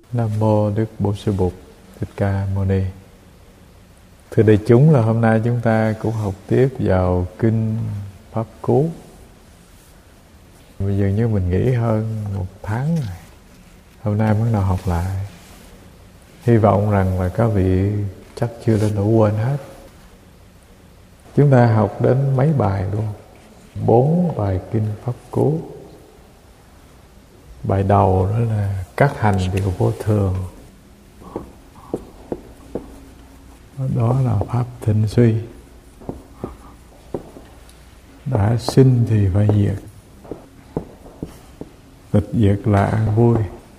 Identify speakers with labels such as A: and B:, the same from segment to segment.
A: Nam mô Đức Bổn Sư Bụt Thích Ca Mâu Ni. Thưa đại chúng, là hôm nay chúng ta cũng học tiếp vào kinh Pháp Cú. Bây giờ như mình nghỉ hơn 1 tháng rồi, hôm nay bắt đầu học lại. Hy vọng rằng là các vị chắc chưa đến nỗi quên hết. Chúng ta học đến mấy bài luôn, 4 bài kinh Pháp Cú. Bài đầu đó là các hành điều vô thường, đó là pháp thịnh suy, đã sinh thì phải diệt, tịch diệt là an vui.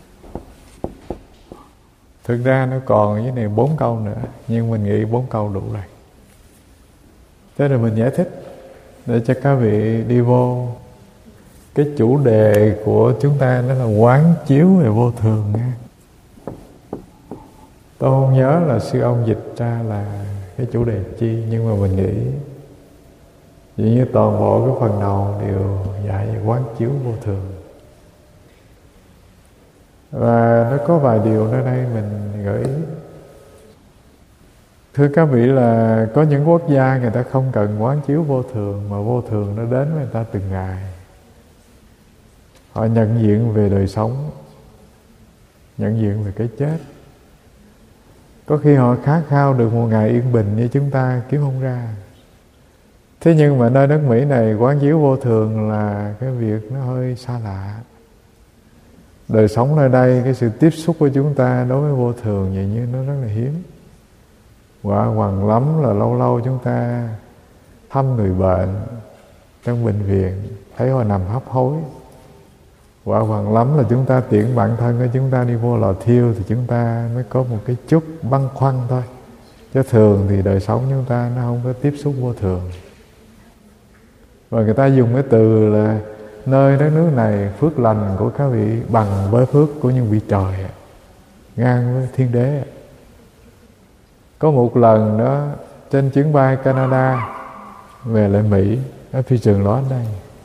A: Thực ra nó còn với này 4 câu nữa, nhưng mình nghĩ 4 câu đủ rồi. Thế rồi mình giải thích để cho các vị đi vô cái chủ đề của chúng ta, đó là quán chiếu về vô thường nha. Tôi không nhớ là sư ông dịch ra là cái chủ đề chi, nhưng mà mình nghĩ dường như toàn bộ cái phần đầu đều dạy về quán chiếu vô thường. Và nó có vài điều nơi đây mình gợi ý. Thưa các vị, là có những quốc gia người ta không cần quán chiếu vô thường, mà vô thường nó đến với người ta từng ngày. Họ nhận diện về đời sống, nhận diện về cái chết. Có khi họ khát khao được một ngày yên bình như chúng ta kiếm không ra. Thế nhưng mà nơi đất Mỹ này quán chiếu vô thường là cái việc nó hơi xa lạ. Đời sống nơi đây, cái sự tiếp xúc của chúng ta đối với vô thường vậy như nó rất là hiếm. Quả hoàng lắm là lâu lâu chúng ta thăm người bệnh trong bệnh viện, thấy họ nằm hấp hối. Quả hoàng lắm là chúng ta tiễn bản thân của chúng ta đi vô lò thiêu, thì chúng ta mới có một cái chút băn khoăn thôi. Chứ thường thì đời sống chúng ta nó không có tiếp xúc vô thường. Và người ta dùng cái từ là nơi đất nước này phước lành của các vị bằng với phước của những vị trời, ngang với thiên đế. Có một lần đó trên chuyến bay Canada về lại Mỹ, ở phi trường Los đây,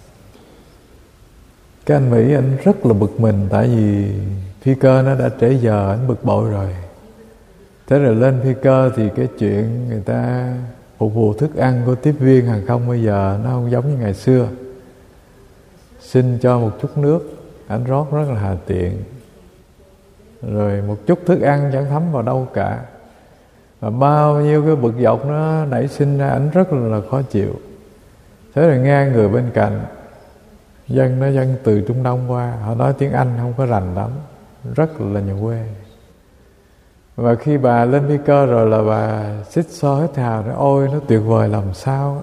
A: cái anh Mỹ anh rất là bực mình, tại vì phi cơ nó đã trễ giờ, anh bực bội rồi. Thế rồi lên phi cơ thì cái chuyện người ta phục vụ thức ăn của tiếp viên hàng không bây giờ nó không giống như ngày xưa. Xin cho một chút nước, anh rót rất là hà tiện, rồi một chút thức ăn chẳng thấm vào đâu cả. Và bao nhiêu cái bực dọc nó nảy sinh ra, anh rất là khó chịu. Thế rồi nghe người bên cạnh, dân từ Trung Đông qua, họ nói tiếng Anh không có rành lắm, rất là nhà quê. Và khi bà lên phi cơ rồi là bà xích xo hết hào, nói ôi nó tuyệt vời làm sao.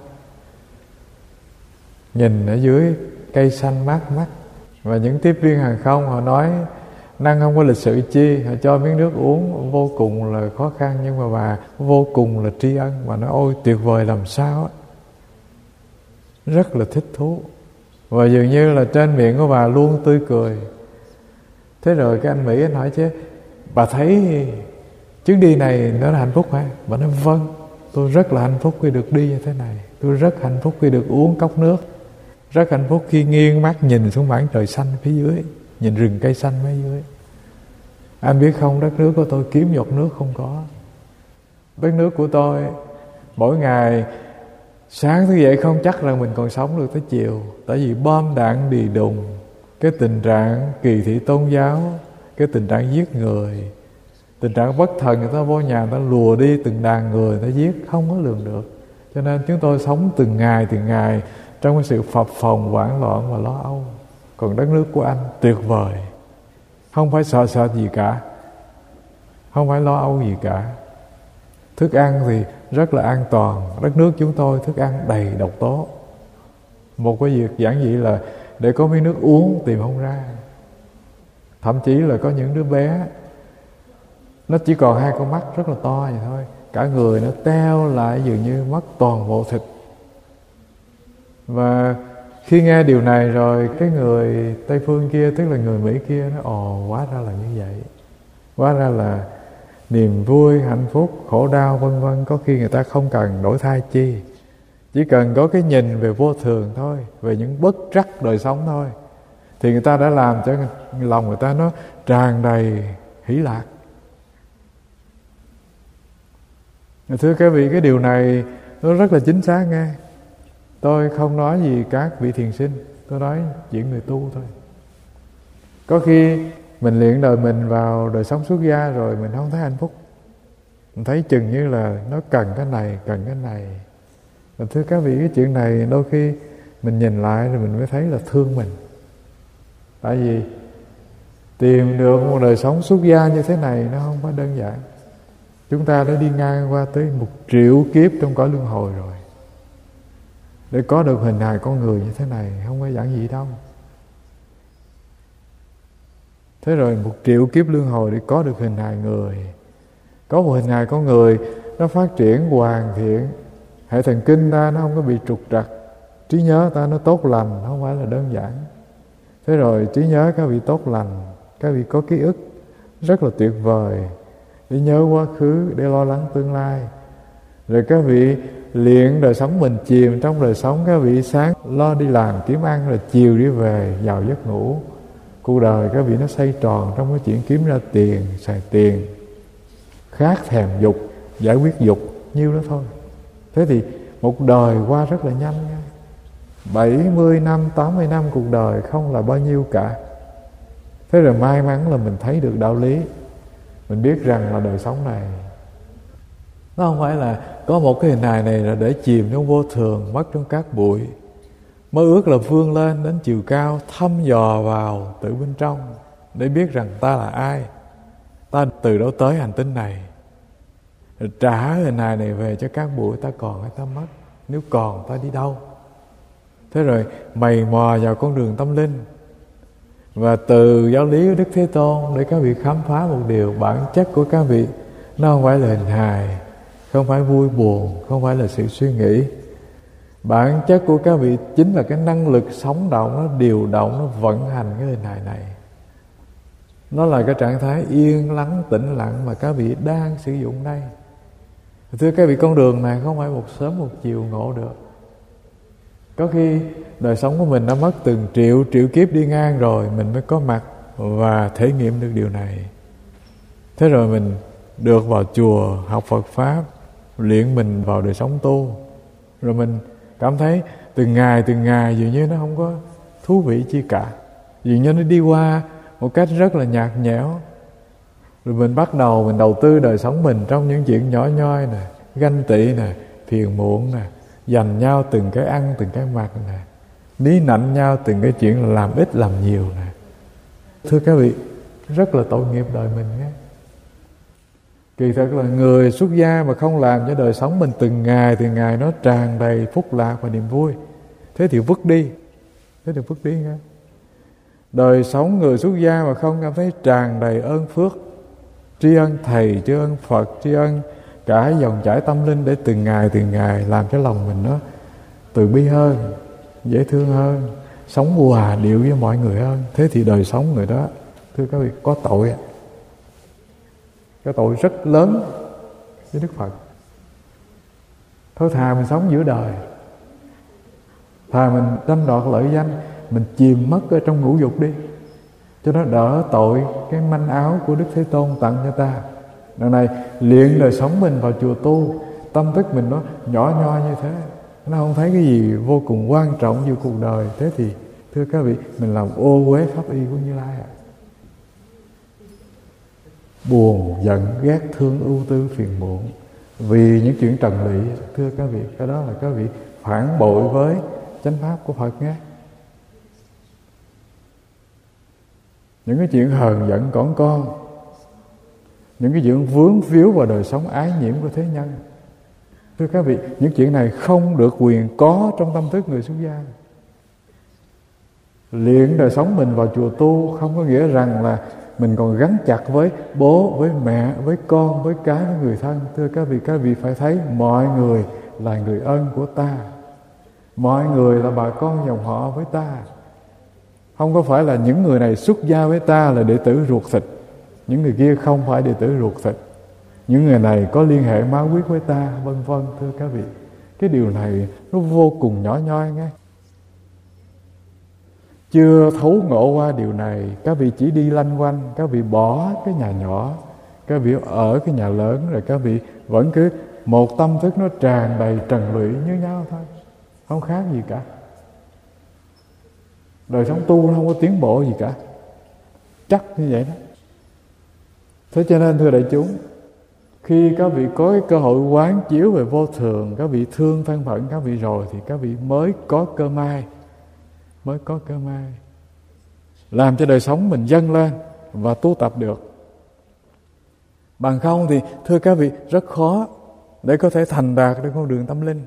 A: Nhìn ở dưới cây xanh mát mắt. Và những tiếp viên hàng không họ nói năng không có lịch sự chi, họ cho miếng nước uống vô cùng là khó khăn, nhưng mà bà vô cùng là tri ân. Bà nói ôi tuyệt vời làm sao. Rất là thích thú. Và dường như là trên miệng của bà luôn tươi cười. Thế rồi cái anh Mỹ anh hỏi chứ bà thấy chuyến đi này nó là hạnh phúc hả? Bà nói vâng, tôi rất là hạnh phúc khi được đi như thế này. Tôi rất hạnh phúc khi được uống cốc nước. Rất hạnh phúc khi nghiêng mắt nhìn xuống mảng trời xanh phía dưới, nhìn rừng cây xanh phía dưới. Anh biết không, đất nước của tôi kiếm giọt nước không có. Đất nước của tôi mỗi ngày sáng thức dậy không chắc là mình còn sống được tới chiều. Tại vì bom đạn đì đùng, cái tình trạng kỳ thị tôn giáo, cái tình trạng giết người, tình trạng bất thần, người ta vô nhà người ta lùa đi từng đàn người, người ta giết không có lường được. Cho nên chúng tôi sống từng ngày trong cái sự phập phồng, hoảng loạn và lo âu. Còn đất nước của anh tuyệt vời, không phải sợ gì cả, không phải lo âu gì cả. Thức ăn thì rất là an toàn. Đất nước chúng tôi thức ăn đầy độc tố. Một cái việc giản dị là để có miếng nước uống tìm không ra. Thậm chí là có những đứa bé nó chỉ còn 2 con mắt rất là to vậy thôi, cả người nó teo lại dường như mất toàn bộ thịt. Và khi nghe điều này rồi, cái người Tây phương kia, tức là người Mỹ kia, nó ồ, hóa ra là như vậy. Hóa ra là niềm vui, hạnh phúc, khổ đau vân vân, có khi người ta không cần đổi thay chi, chỉ cần có cái nhìn về vô thường thôi, về những bất trắc đời sống thôi, thì người ta đã làm cho lòng người ta nó tràn đầy hỷ lạc. Thưa các vị, cái điều này nó rất là chính xác nghe. Tôi không nói gì các vị thiền sinh, tôi nói chuyện người tu thôi. Có khi mình luyện đời mình vào đời sống xuất gia rồi mình không thấy hạnh phúc. Mình thấy chừng như là nó cần cái này, cần cái này. Và thưa các vị, cái chuyện này đôi khi mình nhìn lại rồi mình mới thấy là thương mình. Tại vì tìm được một đời sống xuất gia như thế này nó không phải đơn giản. Chúng ta đã đi ngang qua tới 1 triệu kiếp trong cõi luân hồi rồi. Để có được hình hài con người như thế này không phải giản dị đâu. Thế rồi 1 triệu kiếp luân hồi để có được hình hài người. Có một hình hài con người nó phát triển hoàn thiện, hệ thần kinh ta nó không có bị trục trặc, trí nhớ ta nó tốt lành, không phải là đơn giản. Thế rồi trí nhớ các vị tốt lành, các vị có ký ức rất là tuyệt vời để nhớ quá khứ, để lo lắng tương lai. Rồi các vị luyện đời sống mình chìm trong đời sống, các vị sáng lo đi làm kiếm ăn, rồi chiều đi về vào giấc ngủ. Cuộc đời các vị nó xoay tròn trong cái chuyện kiếm ra tiền, xài tiền, khát thèm dục, giải quyết dục, nhiêu đó thôi. Thế thì một đời qua rất là nhanh nha. 70 năm, 80 năm cuộc đời không là bao nhiêu cả. Thế rồi may mắn là mình thấy được đạo lý. Mình biết rằng là đời sống này nó không phải là có một cái hình hài này là để chìm trong vô thường, mất trong cát bụi. Mơ ước là vươn lên đến chiều cao, thăm dò vào tự bên trong để biết rằng ta là ai, ta từ đâu tới hành tinh này, rồi trả hình hài này về cho cát bụi. Ta còn hay ta mất? Nếu còn ta đi đâu? Thế rồi mày mò vào con đường tâm linh. Và từ giáo lý của Đức Thế Tôn để các vị khám phá một điều, bản chất của các vị nó không phải là hình hài, không phải vui buồn, không phải là sự suy nghĩ. Bản chất của các vị chính là cái năng lực sống động, nó điều động, nó vận hành cái hình hài này. Nó là cái trạng thái yên lắng, tĩnh lặng mà các vị đang sử dụng đây. Thưa các vị, con đường này không phải một sớm một chiều ngộ được. Có khi đời sống của mình đã mất từng triệu kiếp đi ngang rồi mình mới có mặt và thể nghiệm được điều này. Thế rồi mình được vào chùa học Phật Pháp, luyện mình vào đời sống tu. Rồi mình cảm thấy từng ngày dường như nó không có thú vị chi cả. Dường như nó đi qua một cách rất là nhạt nhẽo. Rồi mình bắt đầu mình đầu tư đời sống mình trong những chuyện nhỏ nhoi nè, ganh tị nè, phiền muộn nè, giành nhau từng cái ăn, từng cái mặc nè, ní nạnh nhau từng cái chuyện là làm ít làm nhiều nè. Thưa các vị, rất là tội nghiệp đời mình nhé. Kỳ thật là người xuất gia mà không làm cho đời sống mình từng ngày nó tràn đầy phúc lạc và niềm vui, thế thì vứt đi. Thế thì vứt đi nghe. Đời sống người xuất gia mà không cảm thấy tràn đầy ơn phước, tri ân Thầy, tri ân Phật, tri ân cả dòng chảy tâm linh để từng ngày làm cho lòng mình nó từ bi hơn, dễ thương hơn, sống hòa điệu với mọi người hơn. Thế thì đời sống người đó, thưa các vị, có tội ạ. Cái tội rất lớn với Đức Phật. Thôi thà mình sống giữa đời, thà mình tranh đoạt lợi danh, mình chìm mất ở trong ngũ dục đi, cho nó đỡ tội cái manh áo của Đức Thế Tôn tặng cho ta. Đằng này luyện đời sống mình vào chùa tu, tâm thức mình nó nhỏ nhoi như thế, nó không thấy cái gì vô cùng quan trọng như cuộc đời. Thế thì thưa các vị, mình làm ô uế pháp y của Như Lai ạ. Buồn, giận, ghét, thương, ưu tư, phiền muộn vì những chuyện trần lụy, thưa các vị, cái đó là các vị phản bội với chánh pháp của Phật nhé. Những cái chuyện hờn giận cỏn con, những cái chuyện vướng víu vào đời sống ái nhiễm của thế nhân, thưa các vị, những chuyện này không được quyền có trong tâm thức người xuất gia. Luyện đời sống mình vào chùa tu không có nghĩa rằng là mình còn gắn chặt với bố, với mẹ, với con, với cái, với người thân. Thưa các vị phải thấy mọi người là người ân của ta, mọi người là bà con dòng họ với ta. Không có phải là những người này xuất gia với ta là đệ tử ruột thịt, những người kia không phải đệ tử ruột thịt, những người này có liên hệ máu huyết với ta, vân vân. Thưa các vị, cái điều này nó vô cùng nhỏ nhoi nghe. chưa thấu ngộ qua điều này, các vị chỉ đi lanh quanh, các vị bỏ cái nhà nhỏ, các vị ở cái nhà lớn, rồi các vị vẫn cứ một tâm thức nó tràn đầy trần lụy như nhau thôi, không khác gì cả. Đời sống tu nó không có tiến bộ gì cả, chắc như vậy đó. Thế cho nên thưa đại chúng, khi các vị có cái cơ hội quán chiếu về vô thường, các vị thương thân phận các vị rồi, thì các vị mới có cơ may, làm cho đời sống mình dâng lên và tu tập được. Bằng không thì thưa các vị, rất khó để có thể thành đạt được con đường tâm linh.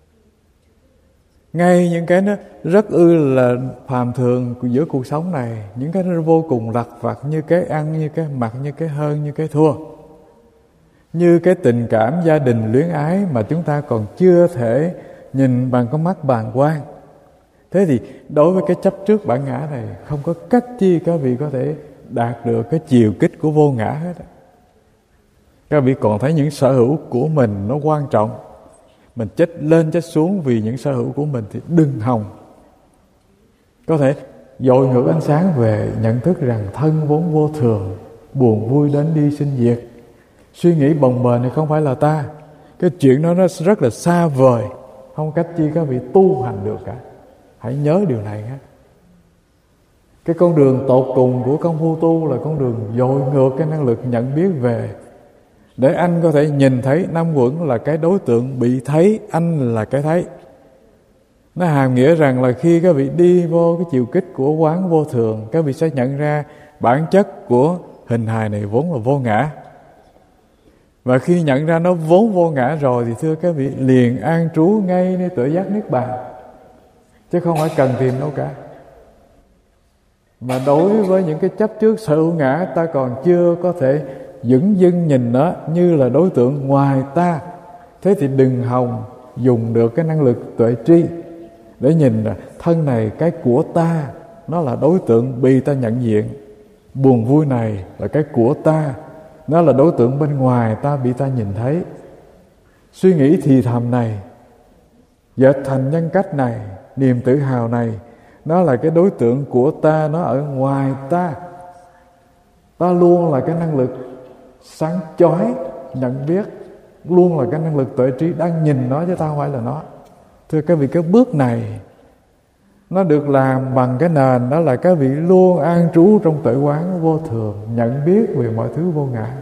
A: Ngay những cái nó rất là phàm thường giữa cuộc sống này, những cái nó vô cùng lặt vặt, như cái ăn, như cái mặc, như cái hơn, như cái thua, như cái tình cảm gia đình luyến ái mà chúng ta còn chưa thể nhìn bằng con mắt bàng quan. Thế thì đối với cái chấp trước bản ngã này, không có cách chi các vị có thể đạt được cái chiều kích của vô ngã hết. Các vị còn thấy những sở hữu của mình nó quan trọng, mình chết lên chết xuống vì những sở hữu của mình, thì đừng hòng có thể dội ngược ánh sáng về nhận thức rằng thân vốn vô thường, buồn vui đến đi sinh diệt. Suy nghĩ bồng bềnh này không phải là ta, cái chuyện đó nó rất là xa vời, không cách chi các vị tu hành được cả. Hãy nhớ điều này nhé. Cái con đường tột cùng của công phu tu là con đường dội ngược cái năng lực nhận biết về, để anh có thể nhìn thấy năm uẩn là cái đối tượng bị thấy, anh là cái thấy. Nó hàm nghĩa rằng là khi các vị đi vô cái chiều kích của quán vô thường, các vị sẽ nhận ra bản chất của hình hài này vốn là vô ngã. Và khi nhận ra nó vốn vô ngã rồi, thì thưa các vị, liền an trú ngay nơi tuệ giác niết bàn, chứ không phải cần tìm đâu cả. Mà đối với những cái chấp trước sở hữu ngã, ta còn chưa có thể dửng dưng nhìn nó như là đối tượng ngoài ta. Thế thì đừng hòng dùng được cái năng lực tuệ tri để nhìn là thân này cái của ta, nó là đối tượng bị ta nhận diện. Buồn vui này là cái của ta, nó là đối tượng bên ngoài ta bị ta nhìn thấy. Suy nghĩ thì thầm này, dệt thành nhân cách này, niềm tự hào này, nó là cái đối tượng của ta, nó ở ngoài ta. Ta luôn là cái năng lực sáng chói nhận biết, luôn là cái năng lực tuệ trí đang nhìn nó, chứ ta không phải là nó. Thưa các vị, cái bước này nó được làm bằng cái nền đó là các vị luôn an trú trong tuệ quán vô thường, nhận biết về mọi thứ vô ngã.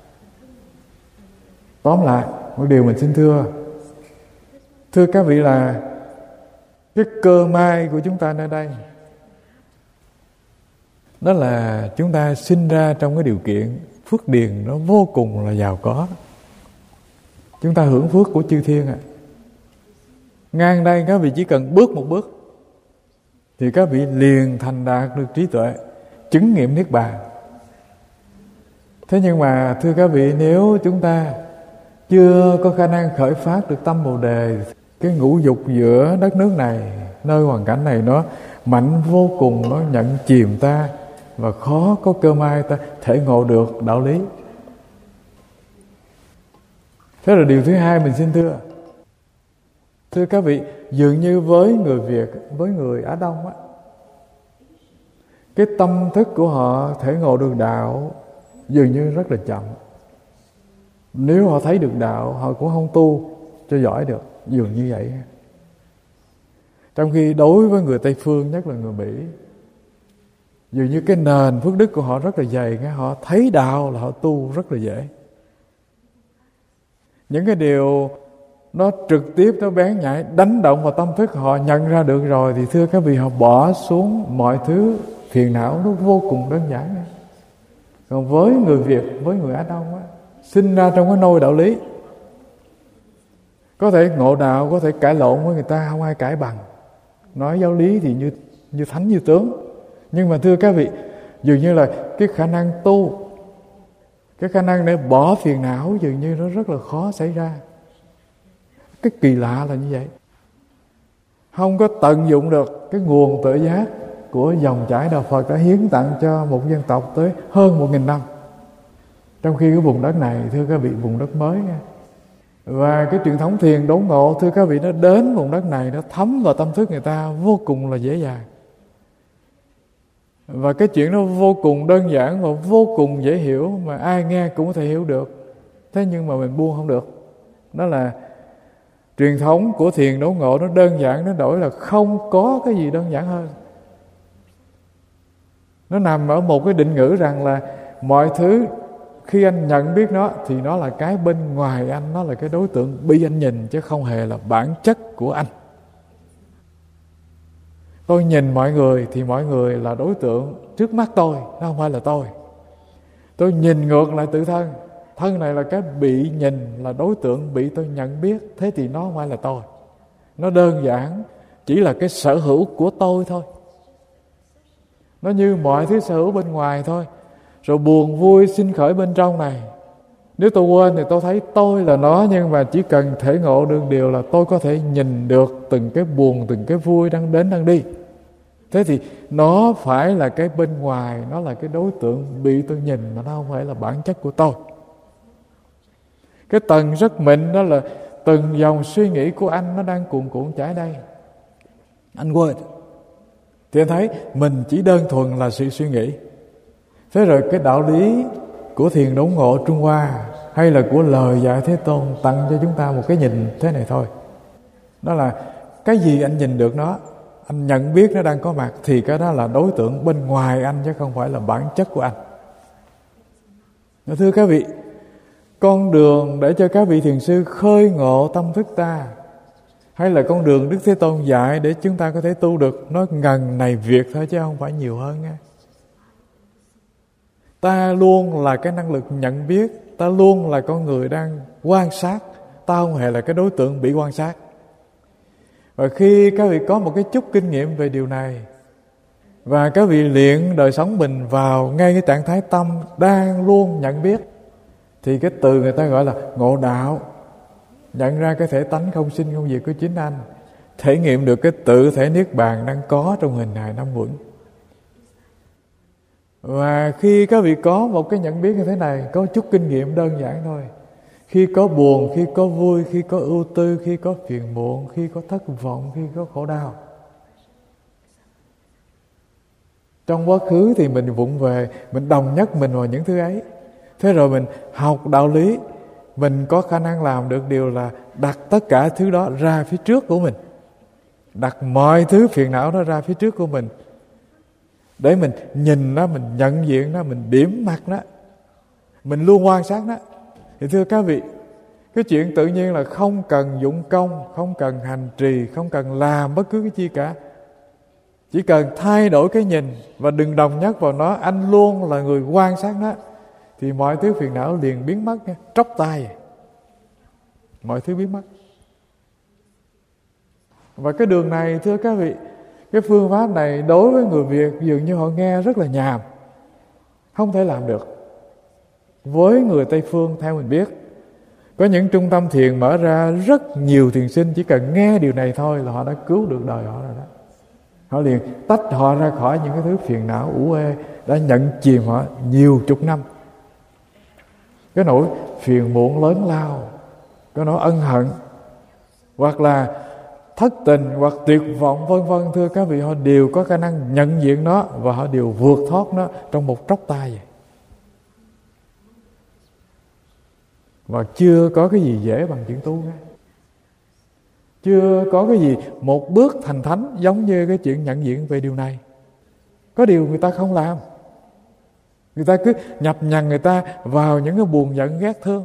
A: Tóm lại, một điều mình xin thưa các vị là cái cơ may của chúng ta nơi đây, đó là chúng ta sinh ra trong cái điều kiện phước điền nó vô cùng là giàu có. Chúng ta hưởng phước của chư thiên ạ. Ngang đây các vị chỉ cần bước một bước thì các vị liền thành đạt được trí tuệ, chứng nghiệm niết bàn. Thế nhưng mà thưa các vị, nếu chúng ta chưa có khả năng khởi phát được tâm Bồ Đề, cái ngũ dục giữa đất nước này, nơi hoàn cảnh này nó mạnh vô cùng, nó nhận chìm ta và khó có cơ may ta thể ngộ được đạo lý. Thế là điều thứ hai mình xin thưa các vị, dường như với người Việt, với người Á Đông á, cái tâm thức của họ thể ngộ được đạo dường như rất là chậm. Nếu họ thấy được đạo, họ cũng không tu cho giỏi được, dường như vậy. Trong khi đối với người Tây Phương, nhất là người Mỹ, dường như cái nền phước đức của họ rất là dày, họ thấy đạo là họ tu rất là dễ. Những cái điều nó trực tiếp, nó bén nhạy, đánh động vào tâm thức họ nhận ra được rồi, thì thưa các vị, họ bỏ xuống mọi thứ phiền não, nó vô cùng đơn giản. Còn với người Việt, với người Á Đông á, sinh ra trong cái nôi đạo lý, có thể ngộ đạo, có thể cãi lộn với người ta, không ai cãi bằng. Nói giáo lý thì như thánh như tướng. Nhưng mà thưa các vị, dường như là cái khả năng tu, cái khả năng để bỏ phiền não dường như nó rất là khó xảy ra. Cái kỳ lạ là như vậy. Không có tận dụng được cái nguồn tự giác của dòng chảy đạo Phật đã hiến tặng cho một dân tộc tới hơn 1.000 năm. Trong khi cái vùng đất này, thưa các vị, vùng đất mới nha. Và cái truyền thống thiền đốn ngộ, thưa các vị, nó đến vùng đất này, nó thấm vào tâm thức người ta vô cùng là dễ dàng. Và cái chuyện nó vô cùng đơn giản và vô cùng dễ hiểu, mà ai nghe cũng có thể hiểu được. Thế nhưng mà mình buông không được. Đó là truyền thống của thiền đốn ngộ, nó đơn giản, nó đổi là không có cái gì đơn giản hơn. Nó nằm ở một cái định ngữ rằng là mọi thứ khi anh nhận biết nó thì nó là cái bên ngoài anh, nó là cái đối tượng bị anh nhìn, chứ không hề là bản chất của anh. Tôi nhìn mọi người thì mọi người là đối tượng trước mắt tôi, nó không phải là tôi. Tôi nhìn ngược lại tự thân, thân này là cái bị nhìn, là đối tượng bị tôi nhận biết, thế thì nó không phải là tôi. Nó đơn giản chỉ là cái sở hữu của tôi thôi. Nó như mọi thứ sở hữu bên ngoài thôi. Rồi buồn vui sinh khởi bên trong này. Nếu tôi quên thì tôi thấy tôi là nó, nhưng mà chỉ cần thể ngộ được điều là tôi có thể nhìn được từng cái buồn, từng cái vui đang đến đang đi. Thế thì nó phải là cái bên ngoài, nó là cái đối tượng bị tôi nhìn, mà nó không phải là bản chất của tôi. Cái tầng rất mịn đó là từng dòng suy nghĩ của anh nó đang cuồn cuộn chảy đây. Anh quên thì anh thấy mình chỉ đơn thuần là sự suy nghĩ. Thế rồi cái đạo lý của thiền đốn ngộ Trung Hoa hay là của lời dạy Thế Tôn tặng cho chúng ta một cái nhìn thế này thôi. Đó là cái gì anh nhìn được nó, anh nhận biết nó đang có mặt, thì cái đó là đối tượng bên ngoài anh, chứ không phải là bản chất của anh. Thưa các vị, con đường để cho các vị thiền sư khơi ngộ tâm thức ta, hay là con đường Đức Thế Tôn dạy để chúng ta có thể tu được, nó ngần này việc thôi chứ không phải nhiều hơn nha. Ta luôn là cái năng lực nhận biết, ta luôn là con người đang quan sát, ta không hề là cái đối tượng bị quan sát. Và khi các vị có một cái chút kinh nghiệm về điều này, và các vị luyện đời sống mình vào ngay cái trạng thái tâm đang luôn nhận biết, thì cái từ người ta gọi là ngộ đạo, nhận ra cái thể tánh không sinh không diệt của chính anh, thể nghiệm được cái tự thể niết bàn đang có trong hình hài năm uẩn. Và khi các vị có một cái nhận biết như thế này, có chút kinh nghiệm đơn giản thôi, khi có buồn, khi có vui, khi có ưu tư, khi có phiền muộn, khi có thất vọng, khi có khổ đau, trong quá khứ thì mình vụng về, mình đồng nhất mình vào những thứ ấy. Thế rồi mình học đạo lý, mình có khả năng làm được điều là đặt tất cả thứ đó ra phía trước của mình, đặt mọi thứ phiền não đó ra phía trước của mình, để mình nhìn nó, mình nhận diện nó, mình điểm mặt nó, mình luôn quan sát nó. Thì thưa các vị, cái chuyện tự nhiên là không cần dụng công, không cần hành trì, không cần làm bất cứ cái gì cả. Chỉ cần thay đổi cái nhìn và đừng đồng nhất vào nó, anh luôn là người quan sát nó, thì mọi thứ phiền não liền biến mất nha, tróc tay, mọi thứ biến mất. Và cái đường này thưa các vị, cái phương pháp này đối với người Việt dường như họ nghe rất là nhàm, không thể làm được. Với người Tây Phương theo mình biết, có những trung tâm thiền mở ra, rất nhiều thiền sinh chỉ cần nghe điều này thôi là họ đã cứu được đời họ rồi đó. Họ liền tách họ ra khỏi những cái thứ phiền não ủ ê đã nhận chìm họ nhiều chục năm. Cái nỗi phiền muộn lớn lao, cái nỗi ân hận, hoặc là thất tình, hoặc tuyệt vọng vân vân, thưa các vị, họ đều có khả năng nhận diện nó và họ đều vượt thoát nó trong một tróc tay vậy. Và chưa có cái gì dễ bằng chuyện tu cả. Chưa có cái gì một bước thành thánh giống như cái chuyện nhận diện về điều này. Có điều người ta không làm, người ta cứ nhập nhằng người ta vào những cái buồn giận ghét thương.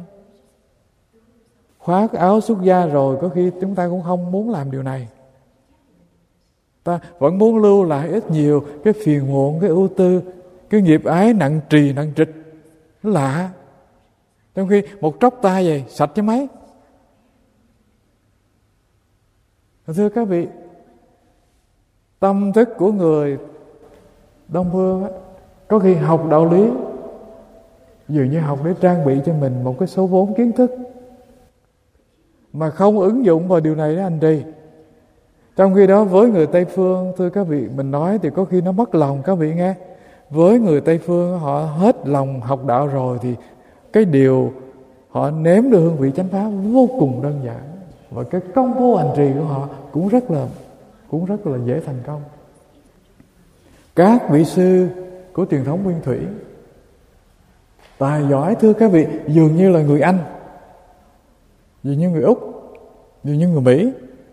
A: Khoác áo xuất gia rồi có khi chúng ta cũng không muốn làm điều này. Ta vẫn muốn lưu lại ít nhiều cái phiền muộn, cái ưu tư, cái nghiệp ái nặng trì nặng trịch. Nó lạ. Trong khi một tróc tay vậy sạch chứ mấy. Thưa các vị, tâm thức của người Đông Phương á, có khi học đạo lý dường như học để trang bị cho mình một cái số vốn kiến thức, mà không ứng dụng vào điều này để hành trì. Trong khi đó với người Tây Phương, thưa các vị, mình nói thì có khi nó mất lòng các vị nghe. Với người Tây Phương họ hết lòng học đạo rồi thì cái điều họ nếm được hương vị chánh pháp vô cùng đơn giản, và cái công phu hành trì của họ cũng rất là dễ thành công. Các vị sư của truyền thống Nguyên Thủy tài giỏi, thưa các vị, dường như là người Anh, dường như người Úc, dường như người Mỹ.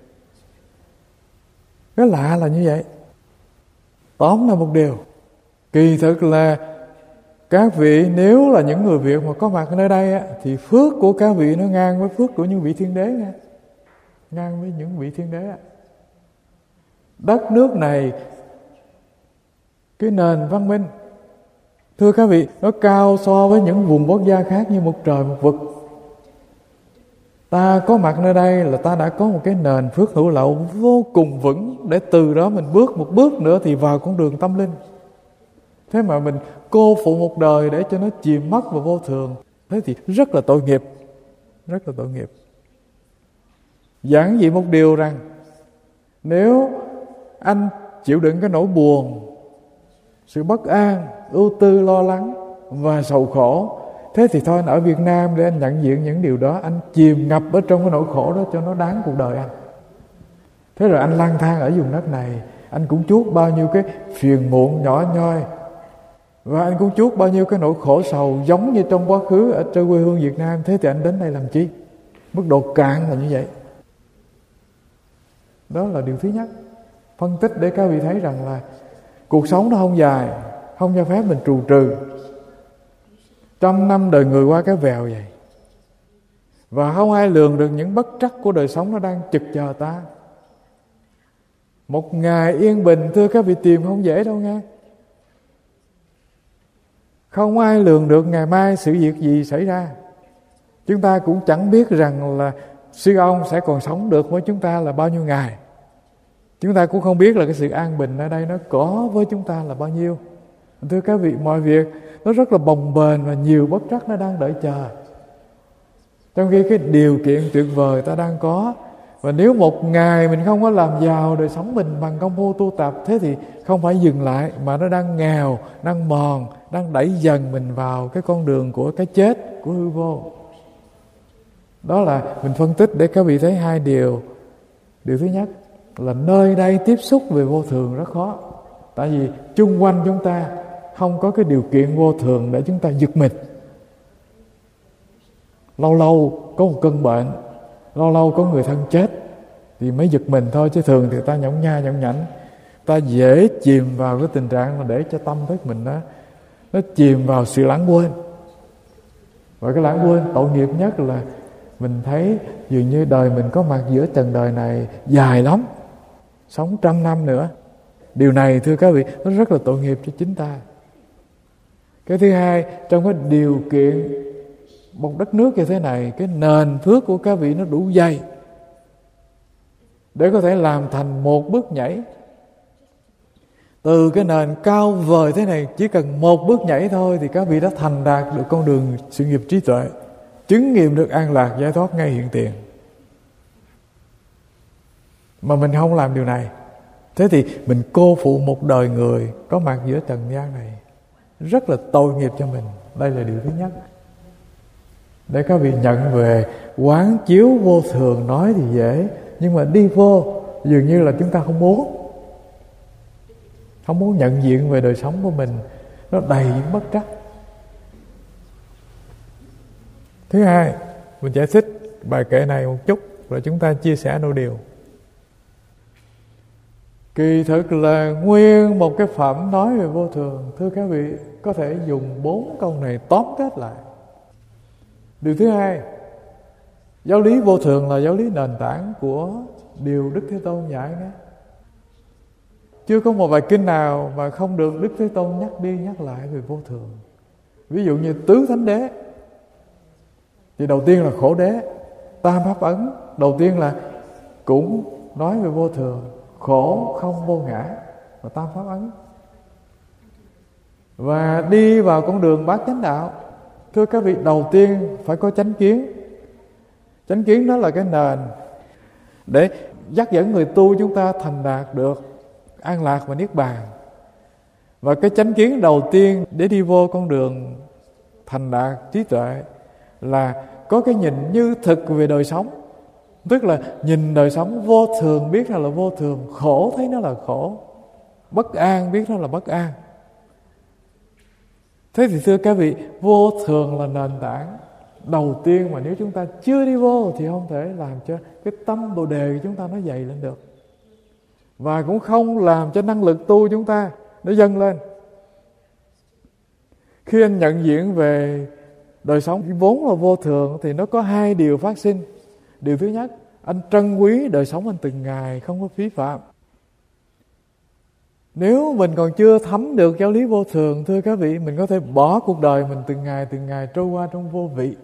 A: Cái lạ là như vậy. Tóm là một điều, kỳ thực là các vị nếu là những người Việt mà có mặt ở nơi đây á, thì phước của các vị nó ngang với phước của những vị thiên đế nha. Ngang với những vị thiên đế á. Đất nước này, cái nền văn minh, thưa các vị, nó cao so với những vùng quốc gia khác như một trời một vực. Ta có mặt nơi đây là ta đã có một cái nền phước hữu lậu vô cùng vững, để từ đó mình bước một bước nữa thì vào con đường tâm linh. Thế mà mình cô phụ một đời để cho nó chìm mất vào vô thường, thế thì rất là tội nghiệp, rất là tội nghiệp. Giản dị một điều rằng, nếu anh chịu đựng cái nỗi buồn, sự bất an, ưu tư, lo lắng và sầu khổ, thế thì thôi, anh ở Việt Nam để anh nhận diện những điều đó, anh chìm ngập ở trong cái nỗi khổ đó cho nó đáng cuộc đời anh. Thế rồi anh lang thang ở vùng đất này, anh cũng chuốc bao nhiêu cái phiền muộn nhỏ nhoi, và anh cũng chuốc bao nhiêu cái nỗi khổ sầu giống như trong quá khứ ở trên quê hương Việt Nam. Thế thì anh đến đây làm chi? Mức độ cạn là như vậy. Đó là điều thứ nhất. Phân tích để các vị thấy rằng là cuộc sống nó không dài, không cho phép mình trù trừ. 100 năm đời người qua cái vèo vậy, và không ai lường được những bất trắc của đời sống nó đang trực chờ ta. Một ngày yên bình, thưa các vị, tìm không dễ đâu nghe. Không ai lường được ngày mai sự việc gì xảy ra. Chúng ta cũng chẳng biết rằng là sư ông sẽ còn sống được với chúng ta là bao nhiêu ngày. Chúng ta cũng không biết là cái sự an bình ở đây nó có với chúng ta là bao nhiêu. Thưa các vị, mọi việc nó rất là bồng bềnh và nhiều bất trắc nó đang đợi chờ. Trong khi cái điều kiện tuyệt vời ta đang có, và nếu một ngày mình không có làm giàu đời sống mình bằng công phu tu tập, thế thì không phải dừng lại, mà nó đang nghèo, đang mòn, đang đẩy dần mình vào cái con đường của cái chết, của hư vô. Đó là mình phân tích để các vị thấy hai điều. Điều thứ nhất là nơi đây tiếp xúc về vô thường rất khó. Tại vì chung quanh chúng ta không có cái điều kiện vô thường để chúng ta giật mình. Lâu lâu có một cơn bệnh, lâu lâu có người thân chết thì mới giật mình thôi, chứ thường thì ta nhõng nha nhõng nhảnh. Ta dễ chìm vào cái tình trạng mà để cho tâm thức mình nó chìm vào sự lãng quên. Và cái lãng quên tội nghiệp nhất là mình thấy dường như đời mình có mặt giữa trần đời này dài lắm, sống 100 năm nữa. Điều này, thưa các vị, nó rất là tội nghiệp cho chính ta. Cái thứ hai, trong cái điều kiện một đất nước như thế này, cái nền phước của các vị nó đủ dày để có thể làm thành một bước nhảy. Từ cái nền cao vời thế này, chỉ cần một bước nhảy thôi thì các vị đã thành đạt được con đường sự nghiệp trí tuệ, chứng nghiệm được an lạc giải thoát ngay hiện tiền. Mà mình không làm điều này, thế thì mình cô phụ một đời người có mặt giữa trần gian này, rất là tội nghiệp cho mình. Đây là điều thứ nhất. Để các vị nhận về quán chiếu vô thường, nói thì dễ, nhưng mà đi vô dường như là chúng ta không muốn nhận diện về đời sống của mình, nó đầy những bất trắc. Thứ hai, mình giải thích bài kệ này một chút rồi chúng ta chia sẻ đôi điều. Kỳ thực là nguyên một cái phẩm nói về vô thường, thưa các vị, có thể dùng 4 câu này tóm kết lại. Điều thứ hai, giáo lý vô thường là giáo lý nền tảng của điều Đức Thế Tôn dạy nhé. Chưa có một bài kinh nào mà không được Đức Thế Tôn nhắc đi nhắc lại về vô thường. Ví dụ như tứ thánh đế thì đầu tiên là khổ đế, tam pháp ấn đầu tiên là cũng nói về vô thường, khổ không vô ngã và tam pháp ấn. Và đi vào con đường bát chánh đạo, thưa các vị, đầu tiên phải có chánh kiến. Chánh kiến đó là cái nền để dắt dẫn người tu chúng ta thành đạt được an lạc và niết bàn. Và cái chánh kiến đầu tiên để đi vô con đường thành đạt trí tuệ là có cái nhìn như thực về đời sống. Tức là nhìn đời sống vô thường, biết là vô thường, khổ thấy nó là khổ, bất an, biết nó là bất an. Thế thì thưa các vị, vô thường là nền tảng đầu tiên mà nếu chúng ta chưa đi vô thì không thể làm cho cái tâm Bồ đề của chúng ta nó dày lên được, và cũng không làm cho năng lực tu chúng ta nó dâng lên. Khi anh nhận diện về đời sống vốn là vô thường thì nó có hai điều phát sinh. Điều thứ nhất, anh trân quý đời sống anh từng ngày, không có phí phạm. Nếu mình còn chưa thấm được giáo lý vô thường, thưa các vị, mình có thể bỏ cuộc đời mình từng ngày trôi qua trong vô vị.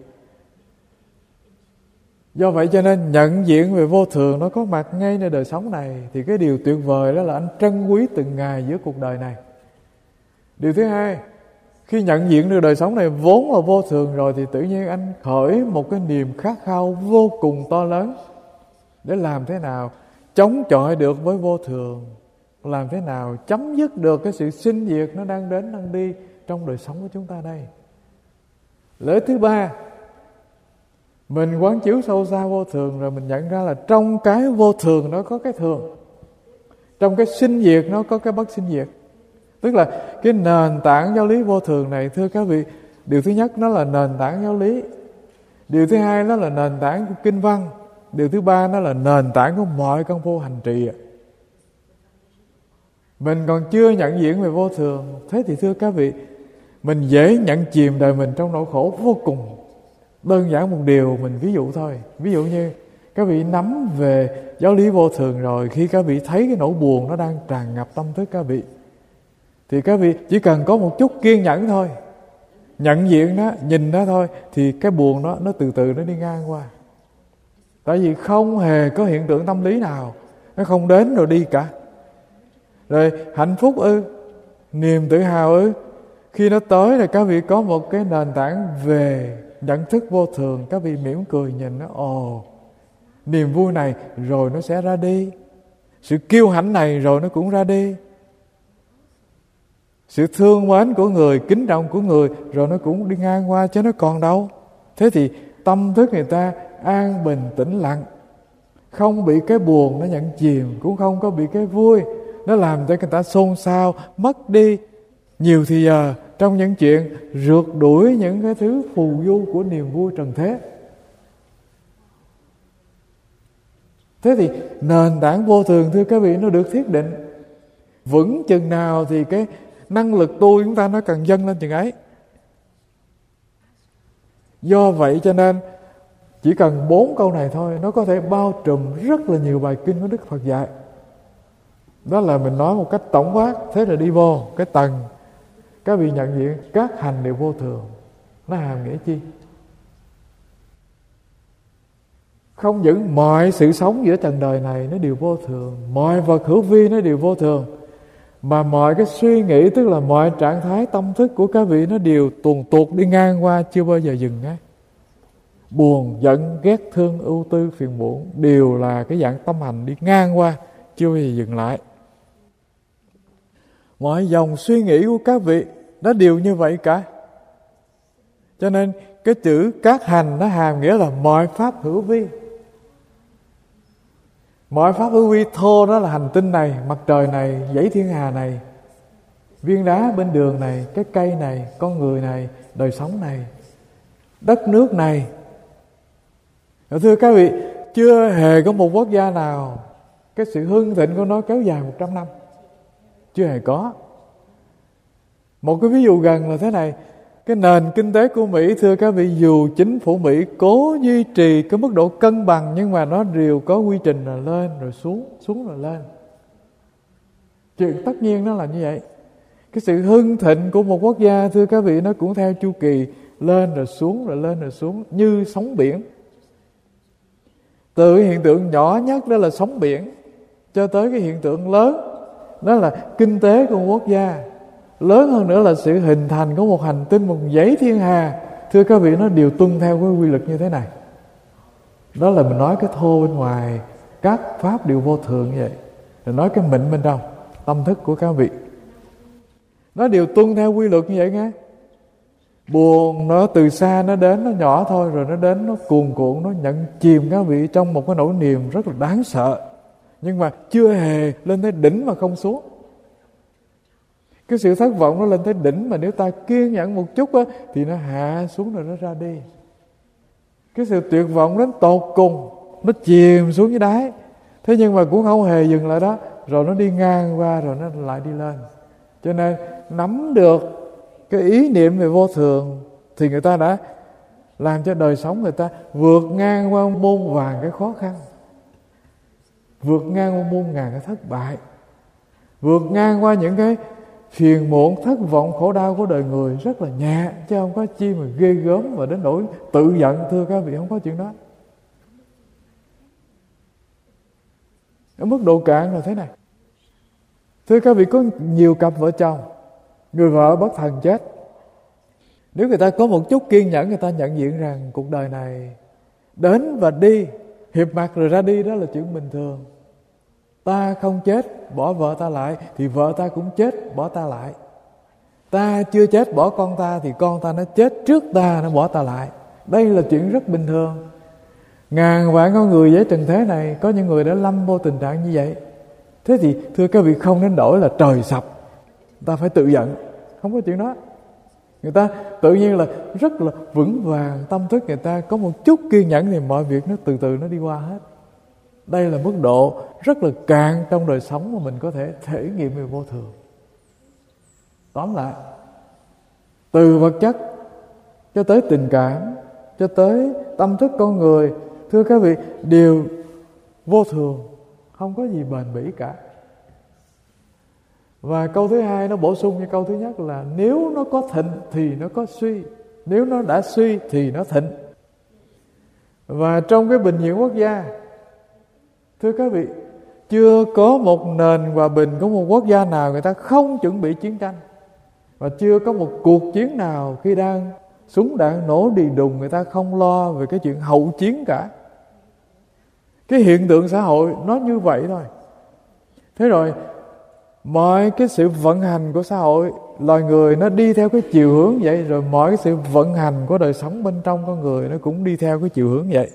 A: Do vậy cho nên nhận diện về vô thường nó có mặt ngayในđời sống này, thì cái điều tuyệt vời đó là anh trân quý từng ngày giữa cuộc đời này. Điều thứ hai, khi nhận diện được đời sống này vốn là vô thường rồi thì tự nhiên anh khởi một cái niềm khát khao vô cùng to lớn để làm thế nào chống chọi được với vô thường, làm thế nào chấm dứt được cái sự sinh diệt nó đang đến đang đi trong đời sống của chúng ta đây. Lợi thứ ba, mình quán chiếu sâu xa vô thường rồi mình nhận ra là trong cái vô thường nó có cái thường, trong cái sinh diệt nó có cái bất sinh diệt. Tức là cái nền tảng giáo lý vô thường này, thưa các vị, điều thứ nhất nó là nền tảng giáo lý, điều thứ hai nó là nền tảng của kinh văn, điều thứ ba nó là nền tảng của mọi công phu hành trì. Mình còn chưa nhận diện về vô thường, thế thì thưa các vị, mình dễ nhận chìm đời mình trong nỗi khổ vô cùng. Đơn giản một điều mình ví dụ thôi. Ví dụ như các vị nắm về giáo lý vô thường rồi, khi các vị thấy cái nỗi buồn nó đang tràn ngập tâm thức các vị, thì các vị chỉ cần có một chút kiên nhẫn thôi, nhận diện nó, nhìn nó thôi, thì cái buồn đó nó từ từ nó đi ngang qua. Tại vì không hề có hiện tượng tâm lý nào, nó không đến rồi đi cả. Rồi hạnh phúc niềm tự hào khi nó tới là các vị có một cái nền tảng về nhận thức vô thường, các vị mỉm cười nhìn nó, niềm vui này rồi nó sẽ ra đi, sự kiêu hãnh này rồi nó cũng ra đi, sự thương mến của người, kính trọng của người rồi nó cũng đi ngang qua, chứ nó còn đâu. Thế thì tâm thức người ta an bình tĩnh lặng, không bị cái buồn nó nhận chìm, cũng không có bị cái vui nó làm cho người ta xôn xao, mất đi nhiều thì giờ trong những chuyện rượt đuổi những cái thứ phù du của niềm vui trần thế. Thế thì nền tảng vô thường, thưa các vị, nó được thiết định vững chừng nào thì cái năng lực tu chúng ta nó càng dâng lên chừng ấy. Do vậy cho nên chỉ cần 4 câu này thôi, nó có thể bao trùm rất là nhiều bài kinh của Đức Phật dạy. Đó là mình nói một cách tổng quát. Thế là đi vô cái tầng các vị nhận diện các hành đều vô thường. Nó hàm nghĩa chi? Không những mọi sự sống giữa trần đời này nó đều vô thường, mọi vật hữu vi nó đều vô thường, mà mọi cái suy nghĩ, tức là mọi trạng thái tâm thức của các vị nó đều tuồn tuột đi ngang qua, chưa bao giờ dừng ngay. Buồn, giận, ghét, thương, ưu tư, phiền muộn đều là cái dạng tâm hành đi ngang qua, chưa bao giờ dừng lại. Mọi dòng suy nghĩ của các vị nó đều như vậy cả. Cho nên cái chữ các hành nó hàm nghĩa là mọi pháp hữu vi. Mọi pháp hữu vi thô đó là hành tinh này, mặt trời này, dãy thiên hà này, viên đá bên đường này, cái cây này, con người này, đời sống này, đất nước này. Thưa các vị, chưa hề có một quốc gia nào cái sự hưng thịnh của nó kéo dài 100 năm. Chưa hề có. Một cái ví dụ gần là thế này. Cái nền kinh tế của Mỹ, thưa các vị, dù chính phủ Mỹ cố duy trì cái mức độ cân bằng, nhưng mà nó đều có quy trình là lên rồi xuống, xuống rồi lên. Chuyện tất nhiên nó là như vậy. Cái sự hưng thịnh của một quốc gia, thưa các vị, nó cũng theo chu kỳ lên rồi xuống, rồi lên rồi xuống, như sóng biển. Từ hiện tượng nhỏ nhất đó là sóng biển, cho tới cái hiện tượng lớn đó là kinh tế của một quốc gia. Lớn hơn nữa là sự hình thành của một hành tinh, một dãy thiên hà. Thưa các vị, nó đều tuân theo cái quy luật như thế này. Đó là mình nói cái thô bên ngoài, các pháp đều vô thường như vậy. Rồi nói cái mịn bên trong, tâm thức của các vị, nó đều tuân theo quy luật như vậy nghe. Buồn nó từ xa nó đến, nó nhỏ thôi, rồi nó đến, nó cuồn cuộn, nó nhận chìm các vị trong một cái nỗi niềm rất là đáng sợ. Nhưng mà chưa hề lên tới đỉnh mà không xuống. Cái sự thất vọng nó lên tới đỉnh, mà nếu ta kiên nhẫn một chút á, thì nó hạ xuống rồi nó ra đi. Cái sự tuyệt vọng đến tột cùng, nó chìm xuống dưới đáy, thế nhưng mà cũng không hề dừng lại đó, rồi nó đi ngang qua rồi nó lại đi lên. Cho nên nắm được cái ý niệm về vô thường thì người ta đã làm cho đời sống người ta vượt ngang qua muôn vàn cái khó khăn, vượt ngang qua muôn ngàn cái thất bại, vượt ngang qua những cái phiền muộn, thất vọng, khổ đau của đời người rất là nhẹ, chứ không có chi mà ghê gớm và đến nỗi tự giận. Thưa các vị, không có chuyện đó. Ở mức độ cạn là thế này. Thưa các vị, có nhiều cặp vợ chồng, người vợ bất thần chết. Nếu người ta có một chút kiên nhẫn, người ta nhận diện rằng cuộc đời này đến và đi, hiệp mặt rồi ra đi, đó là chuyện bình thường. Ta không chết bỏ vợ ta lại thì vợ ta cũng chết bỏ ta lại. Ta chưa chết bỏ con ta thì con ta nó chết trước ta, nó bỏ ta lại. Đây là chuyện rất bình thường. Ngàn vạn con người với trần thế này, có những người đã lâm vô tình trạng như vậy. Thế thì thưa các vị, không đến nỗi là trời sập ta phải tự giận, không có chuyện đó. Người ta tự nhiên là rất là vững vàng, tâm thức người ta có một chút kiên nhẫn thì mọi việc nó từ từ nó đi qua hết. Đây là mức độ rất là cạn trong đời sống mà mình có thể thể nghiệm về vô thường. Tóm lại, từ vật chất cho tới tình cảm, cho tới tâm thức con người, thưa các vị, đều vô thường, không có gì bền bỉ cả. Và câu thứ hai nó bổ sung như câu thứ nhất là nếu nó có thịnh thì nó có suy, nếu nó đã suy thì nó thịnh. Và trong cái bình diện quốc gia, thưa các vị, chưa có một nền hòa bình của một quốc gia nào người ta không chuẩn bị chiến tranh. Và chưa có một cuộc chiến nào khi đang súng đạn nổ đì đùng người ta không lo về cái chuyện hậu chiến cả. Cái hiện tượng xã hội nó như vậy thôi. Thế rồi mọi cái sự vận hành của xã hội, loài người nó đi theo cái chiều hướng vậy. Rồi mọi cái sự vận hành của đời sống bên trong con người nó cũng đi theo cái chiều hướng vậy.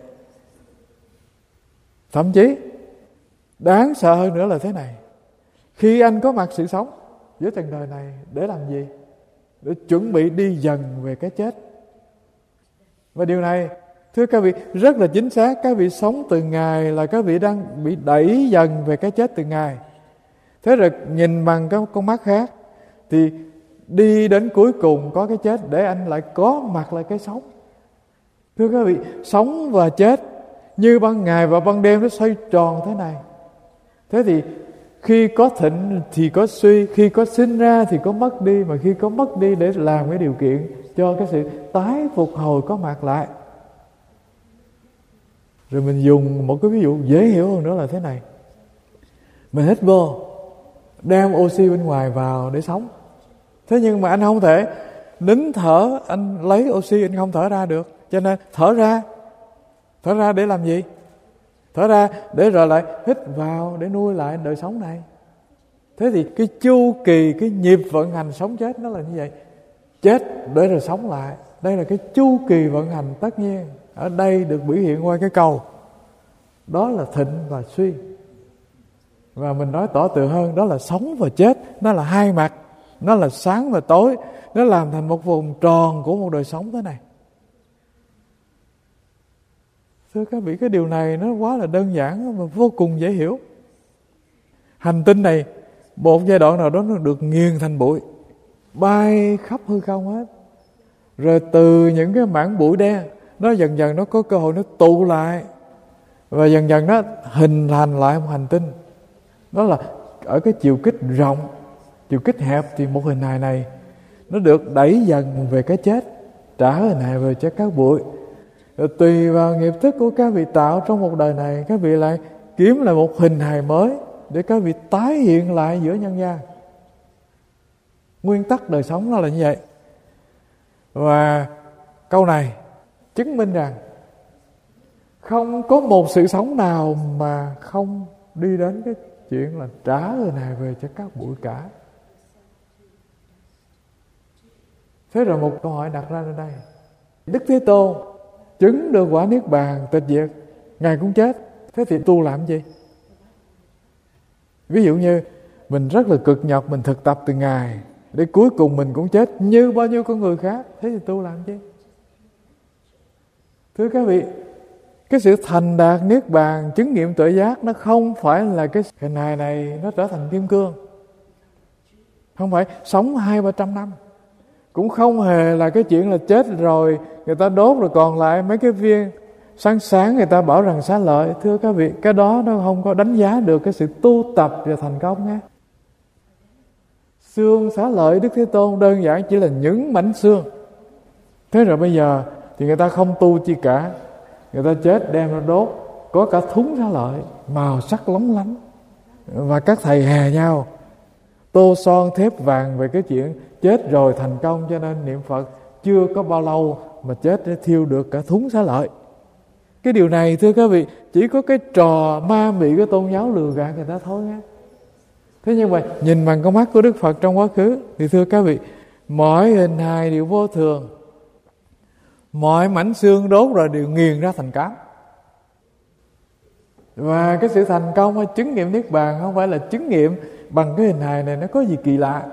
A: Thậm chí đáng sợ hơn nữa là thế này. Khi anh có mặt sự sống giữa trần đời này để làm gì? Để chuẩn bị đi dần về cái chết. Và điều này, thưa các vị, rất là chính xác. Các vị sống từng ngày là các vị đang bị đẩy dần về cái chết từng ngày. Thế rồi nhìn bằng cái con mắt khác thì đi đến cuối cùng có cái chết để anh lại có mặt lại cái sống. Thưa các vị, sống và chết như ban ngày và ban đêm nó xoay tròn thế này. Thế thì khi có thịnh thì có suy, khi có sinh ra thì có mất đi, mà khi có mất đi để làm cái điều kiện cho cái sự tái phục hồi có mặt lại. Rồi mình dùng một cái ví dụ dễ hiểu hơn nữa là thế này. Mình hít vô, đem oxy bên ngoài vào để sống. Thế nhưng mà anh không thể nín thở, anh lấy oxy anh không thở ra được. Cho nên thở ra để làm gì? Thở ra để rồi lại hít vào để nuôi lại đời sống này. Thế thì cái chu kỳ, cái nhịp vận hành sống chết nó là như vậy. Chết để rồi sống lại. Đây là cái chu kỳ vận hành tất nhiên. Ở đây được biểu hiện qua cái câu đó là thịnh và suy. Và mình nói tỏ tường hơn, đó là sống và chết. Nó là hai mặt, nó là sáng và tối. Nó làm thành một vòng tròn của một đời sống thế này. Thưa các vị, cái điều này nó quá là đơn giản và vô cùng dễ hiểu. Hành tinh này một giai đoạn nào đó nó được nghiền thành bụi, bay khắp hư không hết. Rồi từ những cái mảng bụi đen, nó dần dần nó có cơ hội nó tụ lại, và dần dần nó hình thành lại một hành tinh. Đó là ở cái chiều kích rộng, chiều kích hẹp thì một hình hài này nó được đẩy dần về cái chết, trả hình hài về cho các bụi. Rồi tùy vào nghiệp thức của các vị tạo trong một đời này, các vị lại kiếm lại một hình hài mới để các vị tái hiện lại giữa nhân gian. Nguyên tắc đời sống nó là như vậy. Và câu này chứng minh rằng không có một sự sống nào mà không đi đến cái chuyện là trả hình hài về cho các bụi cả. Thế rồi một câu hỏi đặt ra ở đây. Đức Thế Tôn chứng được quả niết bàn tịch diệt, Ngài cũng chết. Thế thì tu làm gì? Ví dụ như mình rất là cực nhọc, mình thực tập từng ngày, để cuối cùng mình cũng chết như bao nhiêu con người khác. Thế thì tu làm chi? Thưa các vị, cái sự thành đạt niết bàn, chứng nghiệm tuệ giác, nó không phải là cái hình hài này nó trở thành kim cương, không phải sống 200-300 năm, cũng không hề là cái chuyện là chết rồi người ta đốt rồi còn lại mấy cái viên sáng sáng người ta bảo rằng xá lợi. Thưa các vị, cái đó nó không có đánh giá được cái sự tu tập và thành công nhé. Xương xá lợi Đức Thế Tôn đơn giản chỉ là những mảnh xương. Thế rồi bây giờ thì người ta không tu chi cả, người ta chết đem ra đốt, có cả thúng xá lợi màu sắc lóng lánh, và các thầy hè nhau tô son thép vàng về cái chuyện chết rồi thành công, cho nên niệm Phật chưa có bao lâu mà chết để thiêu được cả thúng xá lợi. Cái điều này thưa các vị, chỉ có cái trò ma mị của tôn giáo lừa gạt người ta thôi nha. Thế nhưng mà nhìn bằng con mắt của Đức Phật trong quá khứ thì thưa các vị, mọi hình hài đều vô thường, mọi mảnh xương đốt rồi đều nghiền ra thành cám. Và cái sự thành công hay chứng nghiệm niết bàn không phải là chứng nghiệm bằng cái hình hài này nó có gì kỳ lạ.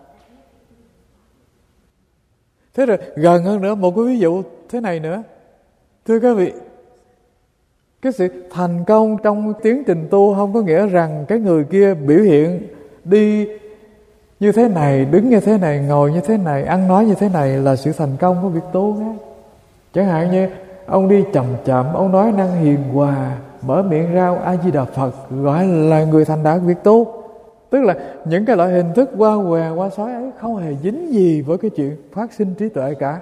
A: Thế rồi gần hơn nữa, một cái ví dụ thế này nữa. Thưa các vị, cái sự thành công trong tiến trình tu không có nghĩa rằng cái người kia biểu hiện đi như thế này, đứng như thế này, ngồi như thế này, ăn nói như thế này là sự thành công của việc tu nhé. Chẳng hạn như ông đi chậm chậm, ông nói năng hiền hòa, mở miệng rao A Di Đà Phật, gọi là người thành đạt việc tu. Tức là những cái loại hình thức qua què qua sói ấy không hề dính gì với cái chuyện phát sinh trí tuệ cả.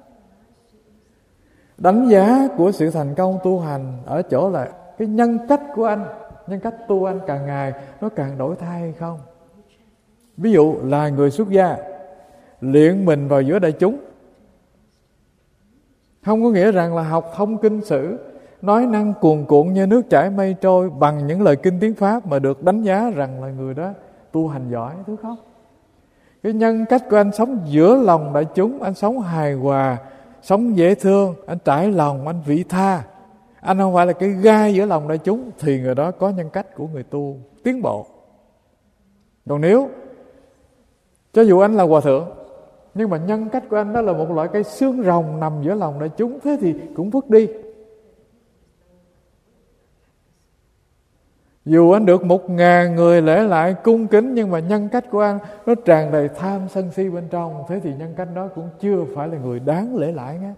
A: Đánh giá của sự thành công tu hành ở chỗ là cái nhân cách của anh, nhân cách tu anh càng ngày nó càng đổi thay hay không. Ví dụ là người xuất gia luyện mình vào giữa đại chúng, không có nghĩa rằng là học thông kinh sử, nói năng cuồn cuộn như nước chảy mây trôi bằng những lời kinh tiếng Pháp mà được đánh giá rằng là người đó tu hành giỏi, thứ không. Cái nhân cách của anh sống giữa lòng đại chúng, anh sống hài hòa, sống dễ thương, anh trải lòng, anh vị tha, anh không phải là cái gai giữa lòng đại chúng, thì người đó có nhân cách của người tu tiến bộ. Còn nếu cho dù anh là hòa thượng, nhưng mà nhân cách của anh đó là một loại cây xương rồng nằm giữa lòng đại chúng, thế thì cũng vứt đi. Dù anh được 1.000 người lễ lại cung kính, nhưng mà nhân cách của anh nó tràn đầy tham sân si bên trong, thế thì nhân cách đó cũng chưa phải là người đáng lễ lại nghe.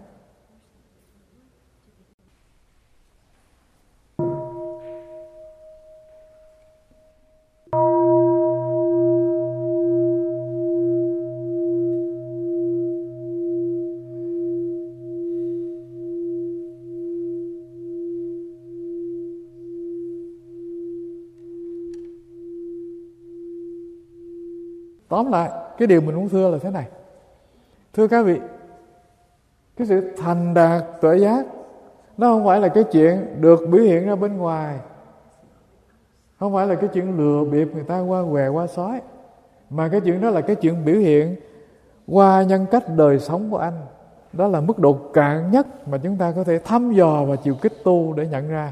A: Tóm lại, cái điều mình muốn thưa là thế này. Thưa các vị, cái sự thành đạt tuệ giác nó không phải là cái chuyện được biểu hiện ra bên ngoài, không phải là cái chuyện lừa bịp người ta qua què qua sói, mà cái chuyện đó là cái chuyện biểu hiện qua nhân cách đời sống của anh. Đó là mức độ cạn nhất mà chúng ta có thể thăm dò và chịu kích tu để nhận ra.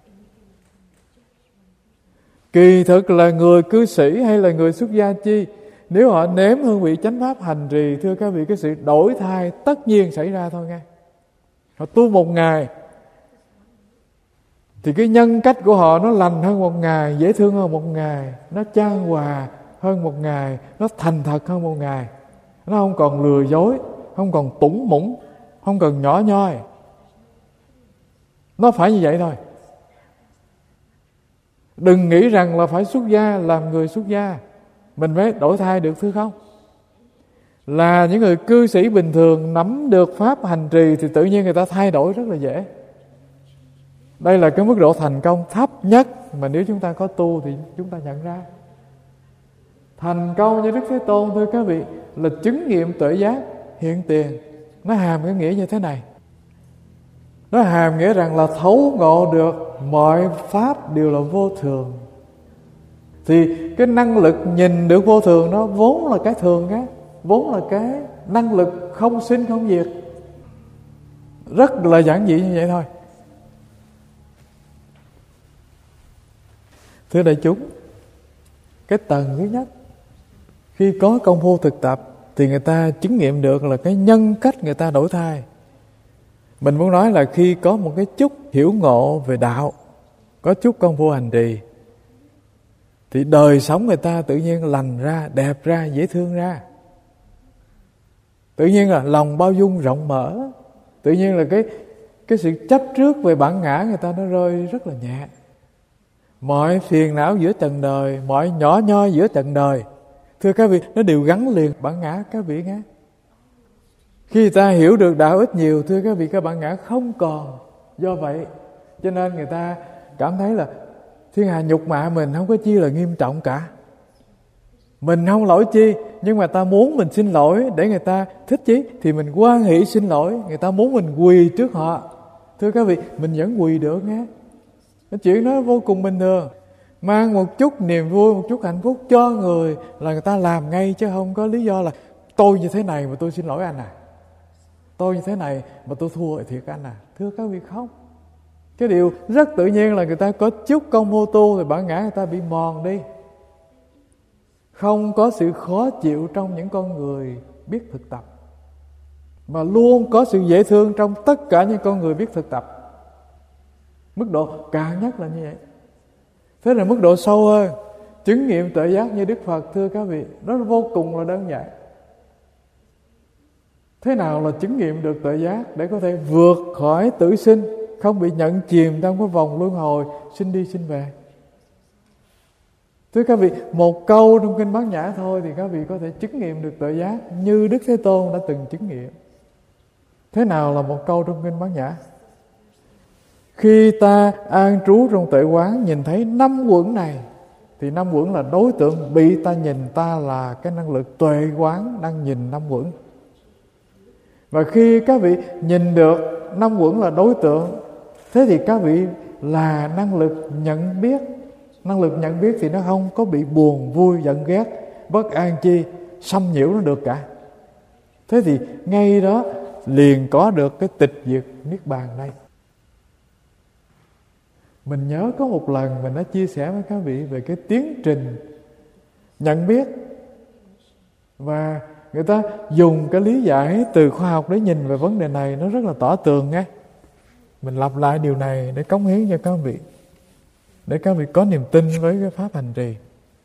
A: Kỳ thực là người cư sĩ hay là người xuất gia chi, nếu họ nếm hương vị chánh pháp hành trì, thưa các vị, cái sự đổi thay tất nhiên xảy ra thôi nghe. Họ tu 1 ngày thì cái nhân cách của họ nó lành hơn 1 ngày, dễ thương hơn 1 ngày, nó chan hòa hơn 1 ngày, nó thành thật hơn 1 ngày. Nó không còn lừa dối, không còn tủng mũng, không còn nhỏ nhoi. Nó phải như vậy thôi. Đừng nghĩ rằng là phải xuất gia, làm người xuất gia mình mới đổi thay được, thưa không? Là những người cư sĩ bình thường nắm được pháp hành trì thì tự nhiên người ta thay đổi rất là dễ. Đây là cái mức độ thành công thấp nhất mà nếu chúng ta có tu thì chúng ta nhận ra. Thành công như Đức Thế Tôn, thưa các vị, là chứng nghiệm tuệ giác hiện tiền. Nó hàm cái nghĩa như thế này. Nó hàm nghĩa rằng là thấu ngộ được mọi pháp đều là vô thường. Thì cái năng lực nhìn được vô thường nó vốn là cái thường á, vốn là cái năng lực không sinh không diệt. Rất là giản dị như vậy thôi. Thưa đại chúng, cái tầng thứ nhất Khi có công phu thực tập thì người ta chứng nghiệm được là cái nhân cách người ta đổi thay. Mình muốn nói là khi có một cái chút hiểu ngộ về đạo, có chút công phu hành trì, thì đời sống người ta tự nhiên lành ra, đẹp ra, dễ thương ra. Tự nhiên là lòng bao dung rộng mở. Tự nhiên là cái sự chấp trước về bản ngã người ta nó rơi rất là nhẹ. Mọi phiền não giữa trần đời, mọi nhỏ nhoi giữa trần đời, thưa các vị, nó đều gắn liền bản ngã các vị nghe. Khi người ta hiểu được đạo ít nhiều, thưa các vị, các bản ngã không còn. Do vậy cho nên người ta cảm thấy là thiên hà nhục mạ mình không có chi là nghiêm trọng cả. Mình không lỗi chi, nhưng mà ta muốn mình xin lỗi để người ta thích chí, thì mình hoan hỷ xin lỗi. Người ta muốn mình quỳ trước họ, thưa các vị, mình vẫn quỳ được nghe. Cái chuyện đó vô cùng bình thường. Mang một chút niềm vui, một chút hạnh phúc cho người là người ta làm ngay, chứ không có lý do là tôi như thế này mà tôi xin lỗi anh à, tôi như thế này mà tôi thua thiệt anh à. Thưa các vị, không. Cái điều rất tự nhiên là người ta có chút công phu tu thì bản ngã người ta bị mòn đi. Không có sự khó chịu trong những con người biết thực tập, mà luôn có sự dễ thương trong tất cả những con người biết thực tập. Mức độ cao nhất là như vậy. Thế là mức độ sâu hơn, chứng nghiệm tuệ giác như Đức Phật, thưa các vị, nó vô cùng là đơn giản. Thế nào là chứng nghiệm được tuệ giác để có thể vượt khỏi tử sinh, không bị nhận chìm trong cái vòng luân hồi sinh đi sinh về? Thưa các vị, một câu trong kinh Bát Nhã thôi thì các vị có thể chứng nghiệm được tuệ giác như Đức Thế Tôn đã từng chứng nghiệm. Thế nào là một câu trong kinh Bát Nhã? Khi ta an trú trong tuệ quán, nhìn thấy 5 uẩn này, thì 5 uẩn là đối tượng bị ta nhìn, ta là cái năng lực tuệ quán đang nhìn 5 uẩn. Và khi các vị nhìn được 5 uẩn là đối tượng, thế thì các vị là năng lực nhận biết. Năng lực nhận biết thì nó không có bị buồn, vui, giận, ghét, bất an chi xâm nhiễu nó được cả. Thế thì ngay đó liền có được cái tịch diệt niết bàn đây. Mình nhớ có một lần mình đã chia sẻ với các vị về cái tiến trình nhận biết, và người ta dùng cái lý giải từ khoa học để nhìn về vấn đề này, nó rất là tỏ tường nghe. Mình lặp lại điều này để cống hiến cho các vị, để các vị có niềm tin với cái pháp hành trì.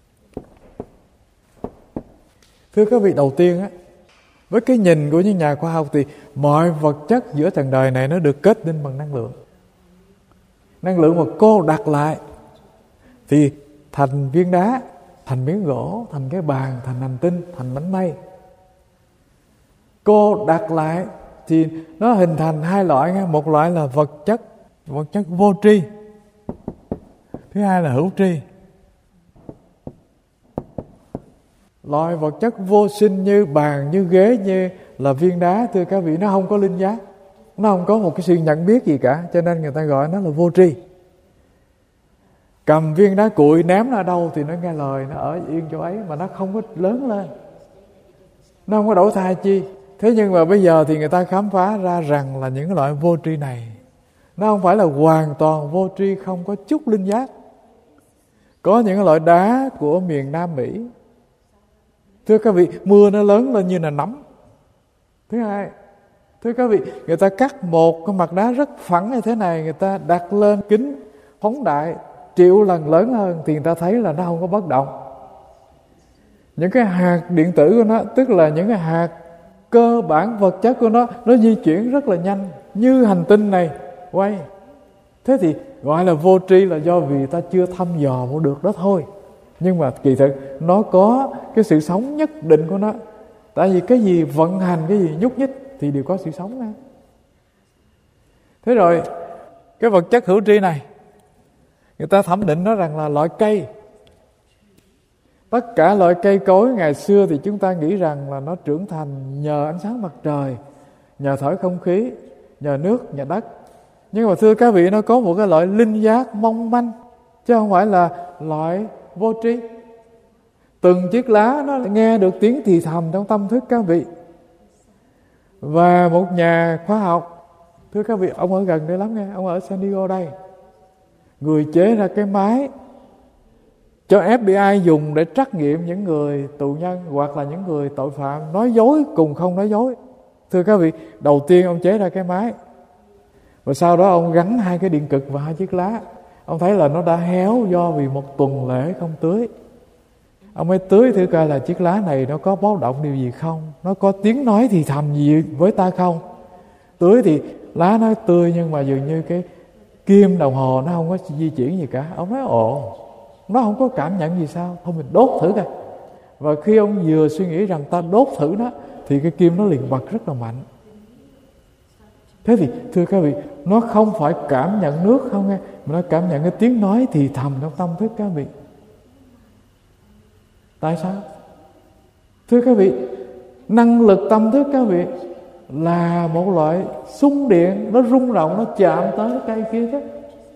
A: Thưa các vị, đầu tiên á, với cái nhìn của những nhà khoa học thì mọi vật chất giữa trần đời này nó được kết tinh bằng năng lượng. Năng lượng mà cô đặt lại thì thành viên đá, thành miếng gỗ, thành cái bàn, thành hành tinh, thành bánh mây. Cô đặt lại thì nó hình thành hai loại nghe. Một loại là vật chất vô tri, thứ hai là hữu tri. Loại vật chất vô sinh như bàn, như ghế, như là viên đá, thưa các vị, nó không có linh giác, nó không có một cái sự nhận biết gì cả, cho nên người ta gọi nó là vô tri. Cầm viên đá cuội ném nó ở đâu thì nó nghe lời, nó ở yên chỗ ấy, mà nó không có lớn lên, nó không có đổi thay chi. Thế nhưng mà bây giờ thì người ta khám phá ra rằng là những loại vô tri này nó không phải là hoàn toàn vô tri, không có chút linh giác. Có những loại đá của miền Nam Mỹ, thưa các vị, mưa nó lớn lên như là nấm. Thứ hai, thưa các vị, người ta cắt một cái mặt đá rất phẳng như thế này, người ta đặt lên kính phóng đại triệu lần lớn hơn thì người ta thấy là nó không có bất động. Những cái hạt điện tử của nó, tức là những cái hạt cơ bản vật chất của nó di chuyển rất là nhanh, như hành tinh này quay. Thế thì gọi là vô tri là do vì ta chưa thăm dò được đó thôi. Nhưng mà kỳ thực nó có cái sự sống nhất định của nó. Tại vì cái gì vận hành, cái gì nhúc nhích thì đều có sự sống đó. Thế rồi cái vật chất hữu tri này, người ta thẩm định nó rằng là loại cây. Tất cả loại cây cối ngày xưa thì chúng ta nghĩ rằng là nó trưởng thành nhờ ánh sáng mặt trời, nhờ thổi không khí, nhờ nước, nhờ đất. Nhưng mà thưa các vị, nó có một cái loại linh giác mong manh, chứ không phải là loại vô tri. Từng chiếc lá nó nghe được tiếng thì thầm trong tâm thức các vị. Và một nhà khoa học, thưa các vị, ông ở gần đây lắm nghe, ông ở San Diego đây, người chế ra cái máy cho FBI dùng để trắc nghiệm những người tù nhân hoặc là những người tội phạm nói dối cùng không nói dối. Thưa các vị, đầu tiên ông chế ra cái máy, và sau đó ông gắn 2 cái điện cực vào 2 chiếc lá. Ông thấy là nó đã héo do vì một tuần lễ không tưới. Ông mới tưới thử coi là chiếc lá này nó có báo động điều gì không, nó có tiếng nói thì thầm gì với ta không. Tưới thì lá nó tươi, nhưng mà dường như cái kim đồng hồ nó không có di chuyển gì cả. Ông nói ồ, nó không có cảm nhận gì sao, thôi mình đốt thử coi. Và khi ông vừa suy nghĩ rằng ta đốt thử nó, thì cái kim nó liền bật rất là mạnh. Thế thì thưa các vị, nó không phải cảm nhận nước không nghe, mà nó cảm nhận cái tiếng nói thì thầm trong tâm thức các vị. Tại sao? Thưa các vị, năng lực tâm thức các vị là một loại xung điện, nó rung động, nó chạm tới cái cây kia đó.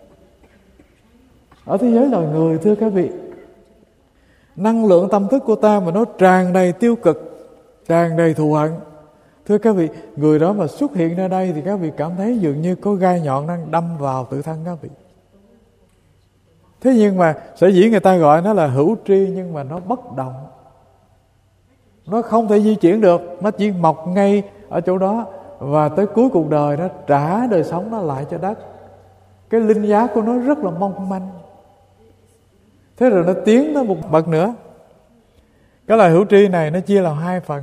A: Ở thế giới loài người, thưa các vị, năng lượng tâm thức của ta mà nó tràn đầy tiêu cực, tràn đầy thù hận, thưa các vị, người đó mà xuất hiện ra đây thì các vị cảm thấy dường như có gai nhọn đang đâm vào tự thân các vị. Thế nhưng mà sở dĩ người ta gọi nó là hữu tri, nhưng mà nó bất động, nó không thể di chuyển được, nó chỉ mọc ngay ở chỗ đó, và tới cuối cuộc đời nó trả đời sống nó lại cho đất. Cái linh giác của nó rất là mong manh. Thế rồi nó tiến tới một bậc nữa. Cái loài hữu tri này nó chia làm 2 phần.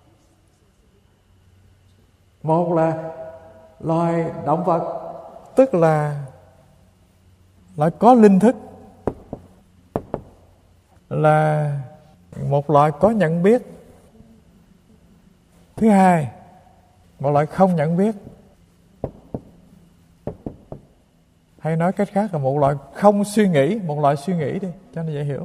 A: Một là loài động vật, tức là có linh thức, là một loại có nhận biết. Thứ hai, một loại không nhận biết, hay nói cách khác là một loại không suy nghĩ, một loại suy nghĩ đi cho nó dễ hiểu.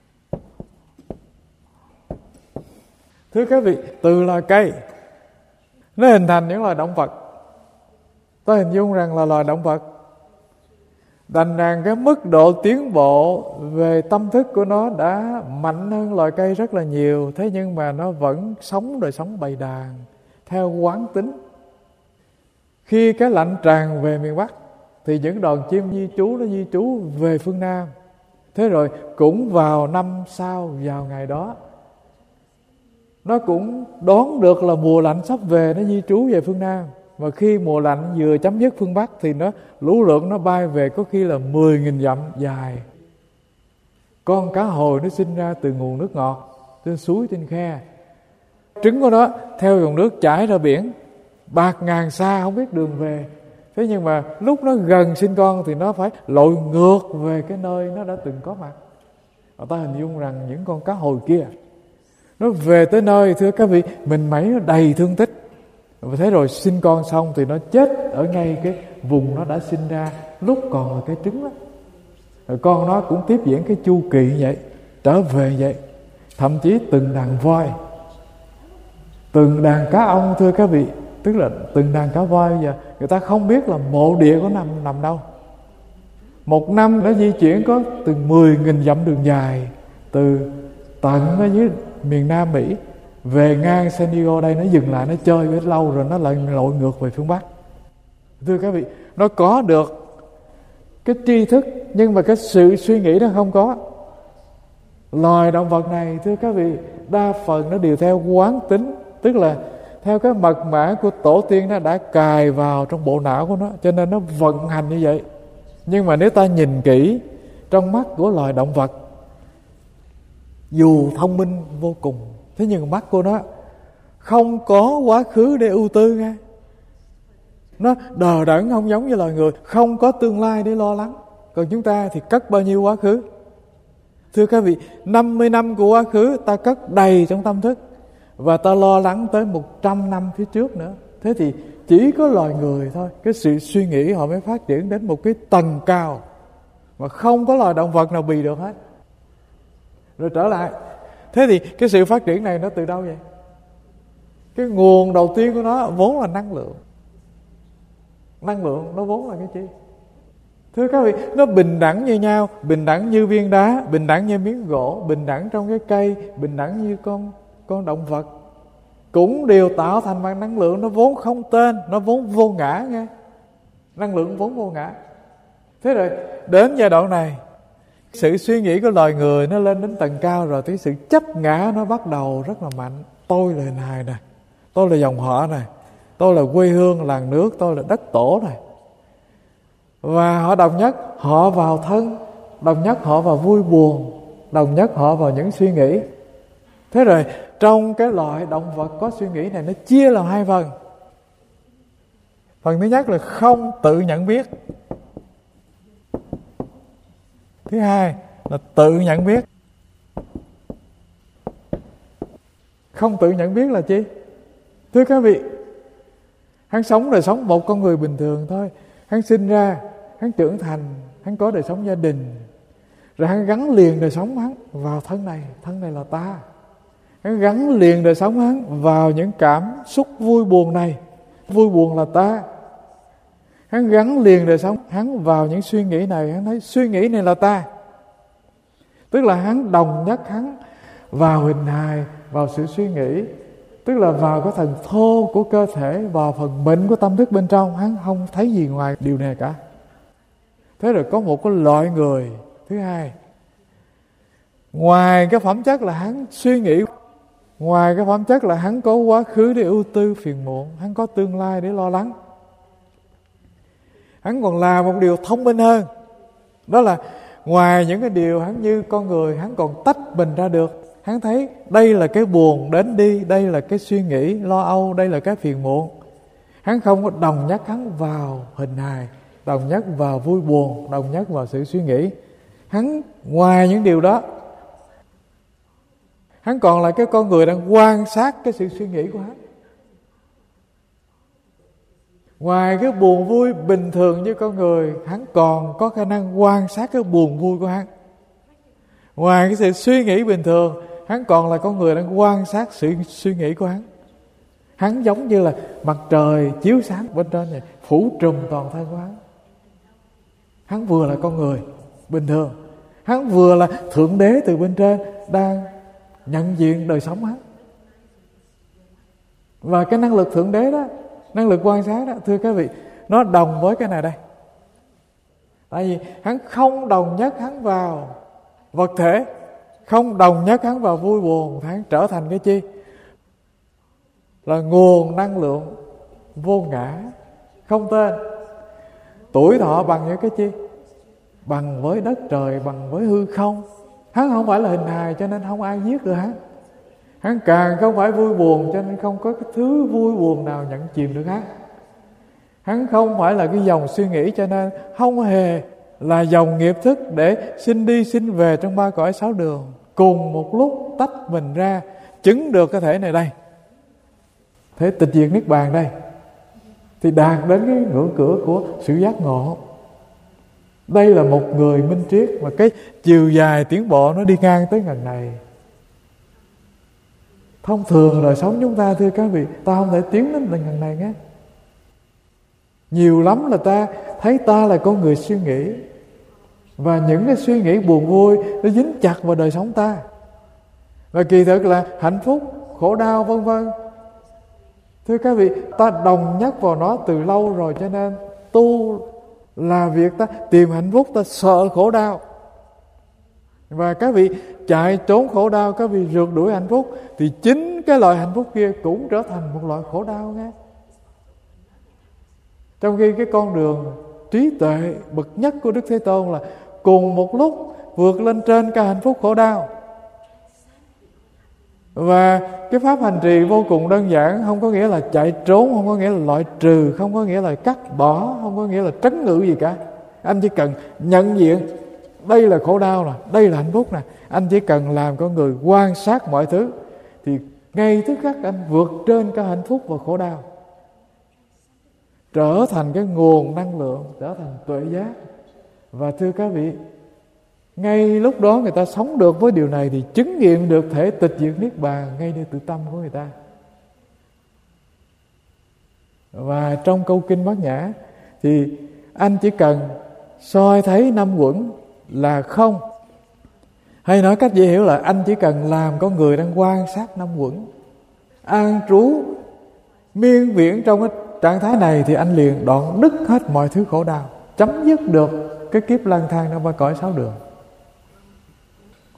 A: Thưa các vị, từ loài cây nó hình thành những loài động vật. Tôi hình dung rằng là loài động vật, đành rằng cái mức độ tiến bộ về tâm thức của nó đã mạnh hơn loài cây rất là nhiều. Thế nhưng mà nó vẫn sống đời sống bầy đàn theo quán tính. Khi cái lạnh tràn về miền Bắc thì những đoàn chim di trú nó di trú về phương Nam. Thế rồi cũng vào năm sau, vào ngày đó, nó cũng đoán được là mùa lạnh sắp về, nó di trú về phương Nam. Và khi mùa lạnh vừa chấm dứt phương Bắc thì lũ lượt nó bay về có khi là 10.000 dặm dài. Con cá hồi nó sinh ra từ nguồn nước ngọt, trên suối, trên khe. Trứng của nó theo dòng nước chảy ra biển, bạt ngàn xa không biết đường về. Thế nhưng mà lúc nó gần sinh con thì nó phải lội ngược về cái nơi nó đã từng có mặt. Và ta hình dung rằng những con cá hồi kia, nó về tới nơi, thưa các vị, mình mẩy nó đầy thương tích. Và thế rồi sinh con xong thì nó chết ở ngay cái vùng nó đã sinh ra lúc còn là cái trứng đó. Rồi con nó cũng tiếp diễn cái chu kỳ vậy, trở về vậy. Thậm chí từng đàn voi, từng đàn cá ong, thưa các vị, tức là từng đàn cá voi bây giờ người ta không biết là mộ địa của nằm đâu. Một năm nó di chuyển có từ 10.000 dặm đường dài, từ tận ở dưới miền Nam Mỹ về ngang San Diego đây, nó dừng lại, nó chơi với lâu rồi nó lại lội ngược về phương Bắc. Thưa các vị, nó có được cái tri thức nhưng mà cái sự suy nghĩ nó không có. Loài động vật này, thưa các vị, đa phần nó đều theo quán tính, tức là theo cái mật mã của tổ tiên nó đã cài vào trong bộ não của nó, cho nên nó vận hành như vậy. Nhưng mà nếu ta nhìn kỹ trong mắt của loài động vật, dù thông minh vô cùng, thế nhưng mắt của nó không có quá khứ để ưu tư nghe. Nó đờ đẫn, không giống như loài người, không có tương lai để lo lắng. Còn chúng ta thì cất bao nhiêu quá khứ. Thưa các vị, 50 năm của quá khứ ta cất đầy trong tâm thức, và ta lo lắng tới 100 năm phía trước nữa. Thế thì chỉ có loài người thôi, cái sự suy nghĩ họ mới phát triển đến một cái tầng cao mà không có loài động vật nào bì được hết. Rồi trở lại, thế thì cái sự phát triển này nó từ đâu vậy? Cái nguồn đầu tiên của nó vốn là năng lượng. Năng lượng nó vốn là cái chi? Thưa các vị, nó bình đẳng như nhau, bình đẳng như viên đá, bình đẳng như miếng gỗ, bình đẳng trong cái cây, bình đẳng như con động vật, cũng đều tạo thành bằng năng lượng. Nó vốn không tên, nó vốn vô ngã nghe. Năng lượng vốn vô ngã. Thế rồi đến giai đoạn này, Sự suy nghĩ của loài người nó lên đến tầng cao rồi, cái sự chấp ngã nó bắt đầu rất là mạnh. Tôi là hình hài này, tôi là dòng họ này, tôi là quê hương làng nước, tôi là đất tổ này. Và họ đồng nhất họ vào thân, đồng nhất họ vào vui buồn, đồng nhất họ vào những suy nghĩ. Thế rồi trong cái loại động vật có suy nghĩ này, nó chia làm hai phần. Phần thứ nhất là không tự nhận biết. Thứ hai là tự nhận biết. Không tự nhận biết là chi? Thưa các vị, hắn sống đời sống một con người bình thường thôi. Hắn sinh ra, hắn trưởng thành, hắn có đời sống gia đình, rồi hắn gắn liền đời sống hắn vào thân này là ta. Hắn gắn liền đời sống hắn vào những cảm xúc vui buồn này, vui buồn là ta. Hắn gắn liền đời sống hắn vào những suy nghĩ này, hắn thấy suy nghĩ này là ta. Tức là hắn đồng nhất hắn vào hình hài, vào sự suy nghĩ, tức là vào cái phần thô của cơ thể, vào phần mịn của tâm thức bên trong. Hắn không thấy gì ngoài điều này cả. Thế rồi có một cái loại người thứ hai, ngoài cái phẩm chất là hắn suy nghĩ, ngoài cái phẩm chất là hắn có quá khứ để ưu tư phiền muộn, hắn có tương lai để lo lắng, hắn còn làm một điều thông minh hơn. Đó là ngoài những cái điều hắn như con người, hắn còn tách mình ra được. Hắn thấy đây là cái buồn đến đi, đây là cái suy nghĩ lo âu, đây là cái phiền muộn. Hắn không có đồng nhất hắn vào hình hài, đồng nhất vào vui buồn, đồng nhất vào sự suy nghĩ. Hắn ngoài những điều đó, hắn còn là cái con người đang quan sát cái sự suy nghĩ của hắn. Ngoài cái buồn vui bình thường như con người, hắn còn có khả năng quan sát cái buồn vui của hắn. Ngoài cái sự suy nghĩ bình thường, hắn còn là con người đang quan sát sự suy nghĩ của hắn. Hắn giống như là mặt trời chiếu sáng bên trên này, phủ trùm toàn thân của hắn. Hắn vừa là con người bình thường, hắn vừa là Thượng Đế từ bên trên đang nhận diện đời sống hắn. Và cái năng lực Thượng Đế đó, năng lực quan sát đó, thưa các vị, nó đồng với cái này đây. Tại vì hắn không đồng nhất hắn vào vật thể, không đồng nhất hắn vào vui buồn, hắn trở thành cái chi? Là nguồn năng lượng vô ngã, không tên. Tuổi thọ bằng với cái chi? Bằng với đất trời, bằng với hư không. Hắn không phải là hình hài cho nên không ai giết được hắn. Hắn càng không phải vui buồn cho nên không có cái thứ vui buồn nào nhận chìm được hắn. Hắn không phải là cái dòng suy nghĩ cho nên không hề là dòng nghiệp thức để sinh đi sinh về trong ba cõi sáu đường, cùng một lúc tách mình ra, chứng được cái thể này đây, thế tịch diệt niết bàn đây, thì đạt đến cái ngưỡng cửa của sự giác ngộ. Đây là một người minh triết mà cái chiều dài tiến bộ nó đi ngang tới ngần này. Thông thường đời sống chúng ta, thưa các vị, ta không thể tiến đến ngần này nhé. Nhiều lắm là ta thấy ta là con người suy nghĩ, và những cái suy nghĩ buồn vui nó dính chặt vào đời sống ta. Và kỳ thực là hạnh phúc, khổ đau vân vân, thưa các vị, ta đồng nhất vào nó từ lâu rồi, cho nên tu là việc ta tìm hạnh phúc, ta sợ khổ đau. Và các vị chạy trốn khổ đau, các vị rượt đuổi hạnh phúc, thì chính cái loại hạnh phúc kia cũng trở thành một loại khổ đau nghe. Trong khi cái con đường trí tuệ bậc nhất của Đức Thế Tôn là cùng một lúc vượt lên trên cả hạnh phúc khổ đau. Và cái pháp hành trì vô cùng đơn giản, không có nghĩa là chạy trốn, không có nghĩa là loại trừ, không có nghĩa là cắt bỏ, không có nghĩa là trấn ngự gì cả. Anh chỉ cần nhận diện đây là khổ đau nè, đây là hạnh phúc nè. Anh chỉ cần làm con người quan sát mọi thứ, thì ngay tức khắc anh vượt trên cả hạnh phúc và khổ đau, trở thành cái nguồn năng lượng, trở thành tuệ giác. Và thưa các vị, ngay lúc đó người ta sống được với điều này thì chứng nghiệm được thể tịch diệt niết bàn ngay nơi tự tâm của người ta. Và trong câu kinh Bát Nhã thì anh chỉ cần soi thấy năm uẩn là không, hay nói cách dễ hiểu là anh chỉ cần làm con người đang quan sát năm uẩn, an trú miên viễn trong cái trạng thái này, thì anh liền đoạn đứt hết mọi thứ khổ đau, chấm dứt được cái kiếp lang thang trong ba cõi sáu đường.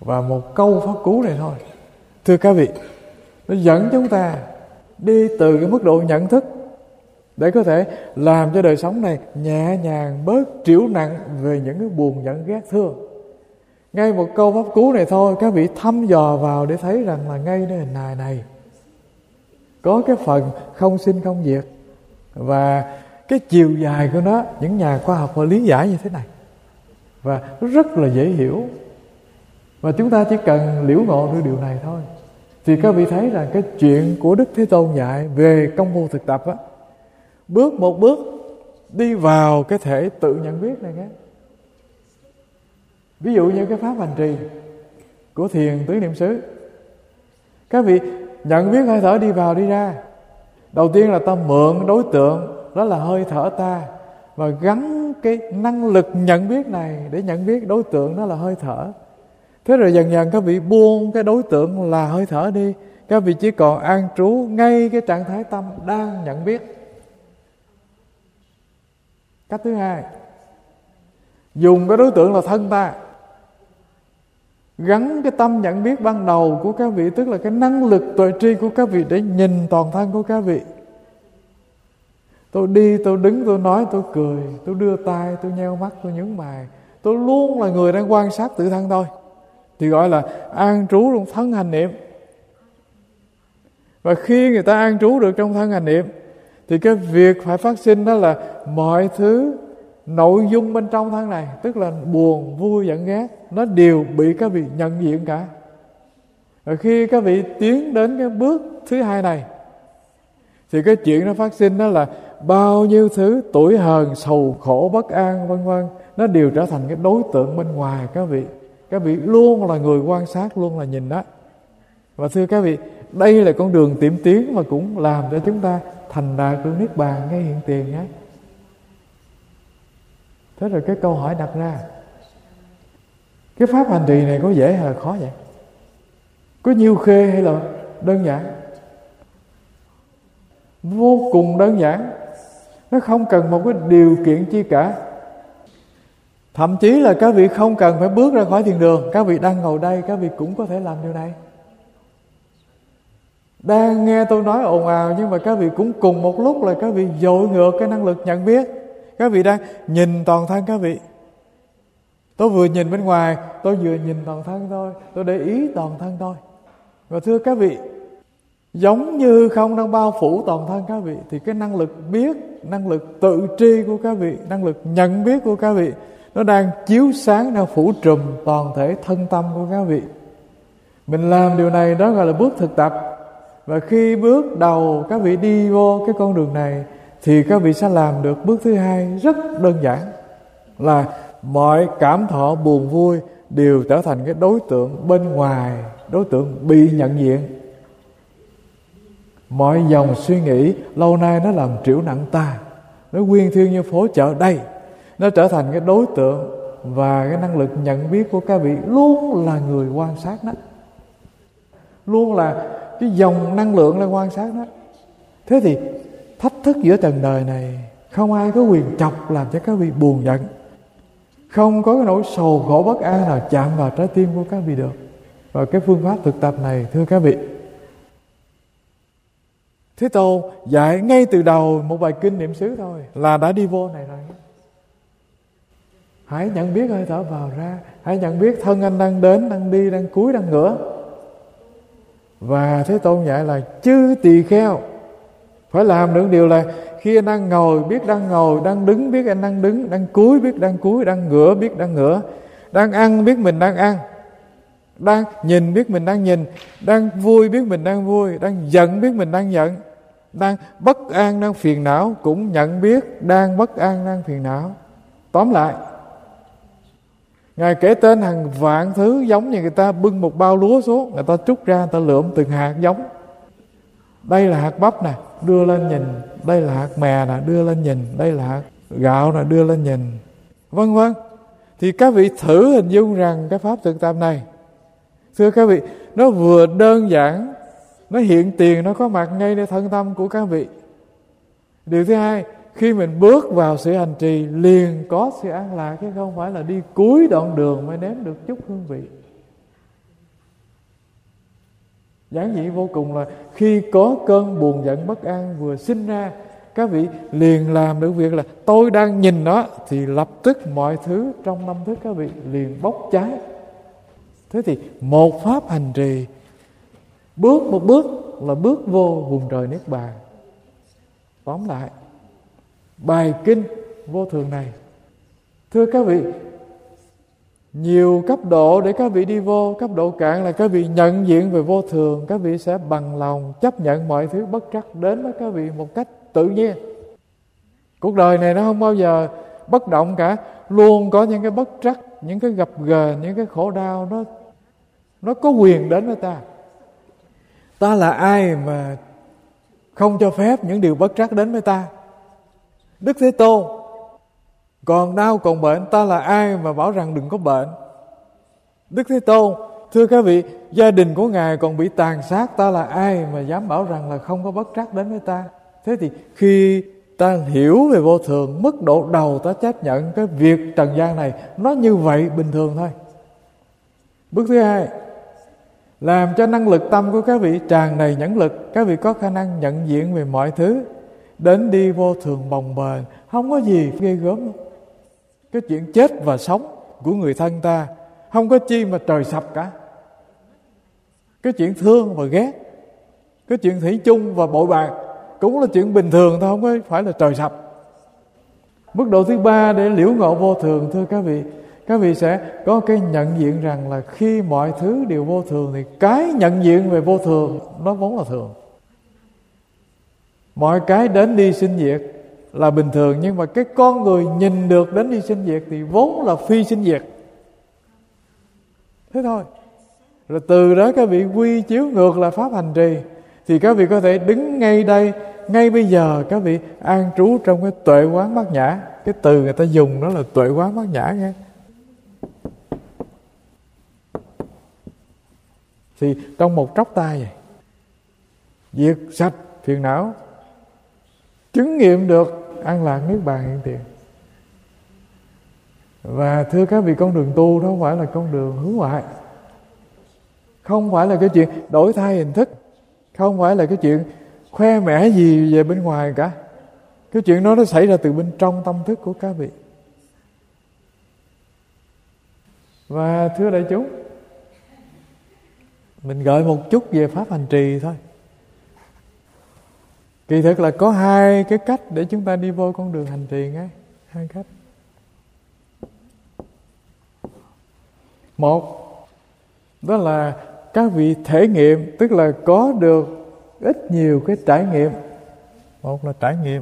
A: và một câu pháp cú này thôi, thưa các vị, nó dẫn chúng ta đi từ cái mức độ nhận thức để có thể làm cho đời sống này nhẹ nhàng, bớt trĩu nặng về những cái buồn giận ghét thương. Ngay một câu pháp cú này thôi, các vị thăm dò vào để thấy rằng là ngay nơi hình hài này có cái phần không sinh không diệt, và cái chiều dài của nó những nhà khoa học họ lý giải như thế này, và nó rất là dễ hiểu, và chúng ta chỉ cần liễu ngộ được điều này thôi. Thì các vị thấy rằng cái chuyện của Đức Thế Tôn dạy về công phu thực tập á, bước một bước đi vào cái thể tự nhận biết này nghe. Ví dụ như cái pháp hành trì của thiền tứ niệm xứ, các vị nhận biết hơi thở đi vào đi ra. Đầu tiên là ta mượn đối tượng, đó là hơi thở ta, và gắn cái năng lực nhận biết này để nhận biết đối tượng đó là hơi thở. Thế rồi dần dần các vị buông cái đối tượng là hơi thở đi, các vị chỉ còn an trú ngay cái trạng thái tâm đang nhận biết. Cách thứ hai, dùng cái đối tượng là thân ta, gắn cái tâm nhận biết ban đầu của các vị, tức là cái năng lực tuệ tri của các vị để nhìn toàn thân của các vị. Tôi đi, tôi đứng, tôi nói, tôi cười, tôi đưa tay, tôi nheo mắt, tôi nhướng mày, tôi luôn là người đang quan sát tự thân tôi, thì gọi là an trú trong thân hành niệm. Và khi người ta an trú được trong thân hành niệm thì cái việc phải phát sinh đó là mọi thứ nội dung bên trong thân này, tức là buồn, vui, giận, ghét, nó đều bị các vị nhận diện cả. Và khi các vị tiến đến cái bước thứ hai này thì cái chuyện nó phát sinh đó là bao nhiêu thứ tủi hờn, sầu khổ, bất an vân vân, nó đều trở thành cái đối tượng bên ngoài các vị. Các vị luôn là người quan sát, luôn là nhìn đó. Và thưa các vị, đây là con đường tiệm tiến mà cũng làm cho chúng ta thành đạt được niết bàn ngay hiện tiền nhé. Thế rồi cái câu hỏi đặt ra, cái pháp hành trì này có dễ hay là khó vậy? Có nhiều khê hay là đơn giản? Vô cùng đơn giản. Nó không cần một cái điều kiện chi cả. Thậm chí là các vị không cần phải bước ra khỏi thiền đường. Các vị đang ngồi đây, các vị cũng có thể làm điều này. Đang nghe tôi nói ồn ào, nhưng mà các vị cũng cùng một lúc là các vị dội ngược cái năng lực nhận biết. Các vị đang nhìn toàn thân các vị. Tôi vừa nhìn bên ngoài, tôi vừa nhìn toàn thân thôi, tôi để ý toàn thân thôi. Và thưa các vị, giống như không đang bao phủ toàn thân các vị, thì cái năng lực biết, năng lực tự tri của các vị, năng lực nhận biết của các vị, nó đang chiếu sáng, đang phủ trùm toàn thể thân tâm của các vị. Mình làm điều này đó gọi là bước thực tập. Và khi bước đầu các vị đi vô cái con đường này thì các vị sẽ làm được bước thứ hai rất đơn giản, là mọi cảm thọ buồn vui đều trở thành cái đối tượng bên ngoài, đối tượng bị nhận diện. Mọi dòng suy nghĩ lâu nay nó làm trĩu nặng ta, nó quyên thuyên như phố chợ đây, nó trở thành cái đối tượng, và cái năng lực nhận biết của các vị luôn là người quan sát đó, luôn là cái dòng năng lượng là quan sát đó. Thế thì thách thức giữa trần đời này, không ai có quyền chọc làm cho các vị buồn giận, không có cái nỗi sầu khổ bất an nào chạm vào trái tim của các vị được. Và cái phương pháp thực tập này, thưa các vị, Thế Tôn dạy ngay từ đầu một bài kinh niệm xứ thôi là đã đi vô này rồi. Hãy nhận biết hơi thở vào ra, hãy nhận biết thân anh đang đến, đang đi, đang cúi, đang ngửa. Và Thế Tôn dạy là chư tỳ kheo phải làm được điều là khi anh đang ngồi biết đang ngồi, đang đứng biết anh đang đứng, đang cúi biết đang cúi, đang ngửa biết đang ngửa, đang ăn biết mình đang ăn, đang nhìn biết mình đang nhìn, đang vui biết mình đang vui, đang giận biết mình đang giận, đang bất an, đang phiền não cũng nhận biết đang bất an, đang phiền não. Tóm lại, Ngài kể tên hàng vạn thứ, giống như người ta bưng một bao lúa xuống, người ta trút ra, người ta lượm từng hạt giống. Đây là hạt bắp nè, đưa lên nhìn. Đây là hạt mè nè, đưa lên nhìn. Đây là hạt gạo nè, đưa lên nhìn, vân vân. Thì các vị thử hình dung rằng cái pháp thực tập này, thưa các vị, nó vừa đơn giản, nó hiện tiền, nó có mặt ngayในthân tâm của các vị. Điều thứ hai, khi mình bước vào sự hành trì liền có sự an lạc, chứ không phải là đi cuối đoạn đường mới nếm được chút hương vị. Giản dị vô cùng là khi có cơn buồn giận bất an vừa sinh ra, các vị liền làm được việc là tôi đang nhìn nó, thì lập tức mọi thứ trong tâm thức các vị liền bốc cháy. Thế thì một pháp hành trì, bước một bước là bước vô vùng trời Niết Bàn. Tóm lại, bài kinh vô thường này, thưa các vị, nhiều cấp độ để các vị đi vô. Cấp độ cạn là các vị nhận diện về vô thường, các vị sẽ bằng lòng chấp nhận mọi thứ bất trắc đến với các vị một cách tự nhiên. Cuộc đời này nó không bao giờ bất động cả, luôn có những cái bất trắc, những cái gập ghềnh, những cái khổ đau nó có quyền đến với ta. Ta là ai mà không cho phép những điều bất trắc đến với ta? Đức Thế Tôn còn đau còn bệnh, ta là ai mà bảo rằng đừng có bệnh? Đức Thế Tôn, thưa các vị, gia đình của Ngài còn bị tàn sát, ta là ai mà dám bảo rằng là không có bất trắc đến với ta? Thế thì khi ta hiểu về vô thường, mức độ đầu ta chấp nhận cái việc trần gian này nó như vậy bình thường thôi. Bước thứ hai, làm cho năng lực tâm của các vị tràn đầy nhẫn lực, các vị có khả năng nhận diện về mọi thứ đến đi vô thường bồng bềnh, không có gì ghê gớm. Cái chuyện chết và sống của người thân ta không có chi mà trời sập cả. Cái chuyện thương và ghét, cái chuyện thủy chung và bội bạc cũng là chuyện bình thường thôi, không phải là trời sập. Mức độ thứ ba để liễu ngộ vô thường, thưa các vị sẽ có cái nhận diện rằng là khi mọi thứ đều vô thường thì cái nhận diện về vô thường nó vốn là thường. Mọi cái đến đi sinh diệt là bình thường, nhưng mà cái con người nhìn được đến đi sinh diệt thì vốn là phi sinh diệt. Thế thôi. Rồi từ đó các vị quy chiếu ngược là pháp hành trì, thì các vị có thể đứng ngay đây, ngay bây giờ các vị an trú trong cái tuệ quán bát nhã. Cái từ người ta dùng đó là tuệ quán bát nhã nghe. Thì trong một tróc tay vậy, diệt sạch phiền não, chứng nghiệm được an lạc niết bàn hiện tiền. Và thưa các vị, con đường tu đó không phải là con đường hướng ngoại, không phải là cái chuyện đổi thay hình thức, không phải là cái chuyện khoe mẽ gì về bên ngoài cả. Cái chuyện đó nó xảy ra từ bên trong tâm thức của các vị. Và thưa đại chúng, mình gợi một chút về pháp hành trì thôi. Kỳ thực là có hai cái cách để chúng ta đi vô con đường hành trì ngay. Hai cách. Một, đó là các vị thể nghiệm, tức là có được ít nhiều cái trải nghiệm. Một là trải nghiệm.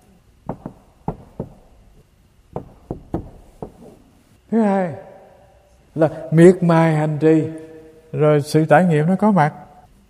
A: Thứ hai là miệt mài hành trì, rồi sự trải nghiệm nó có mặt.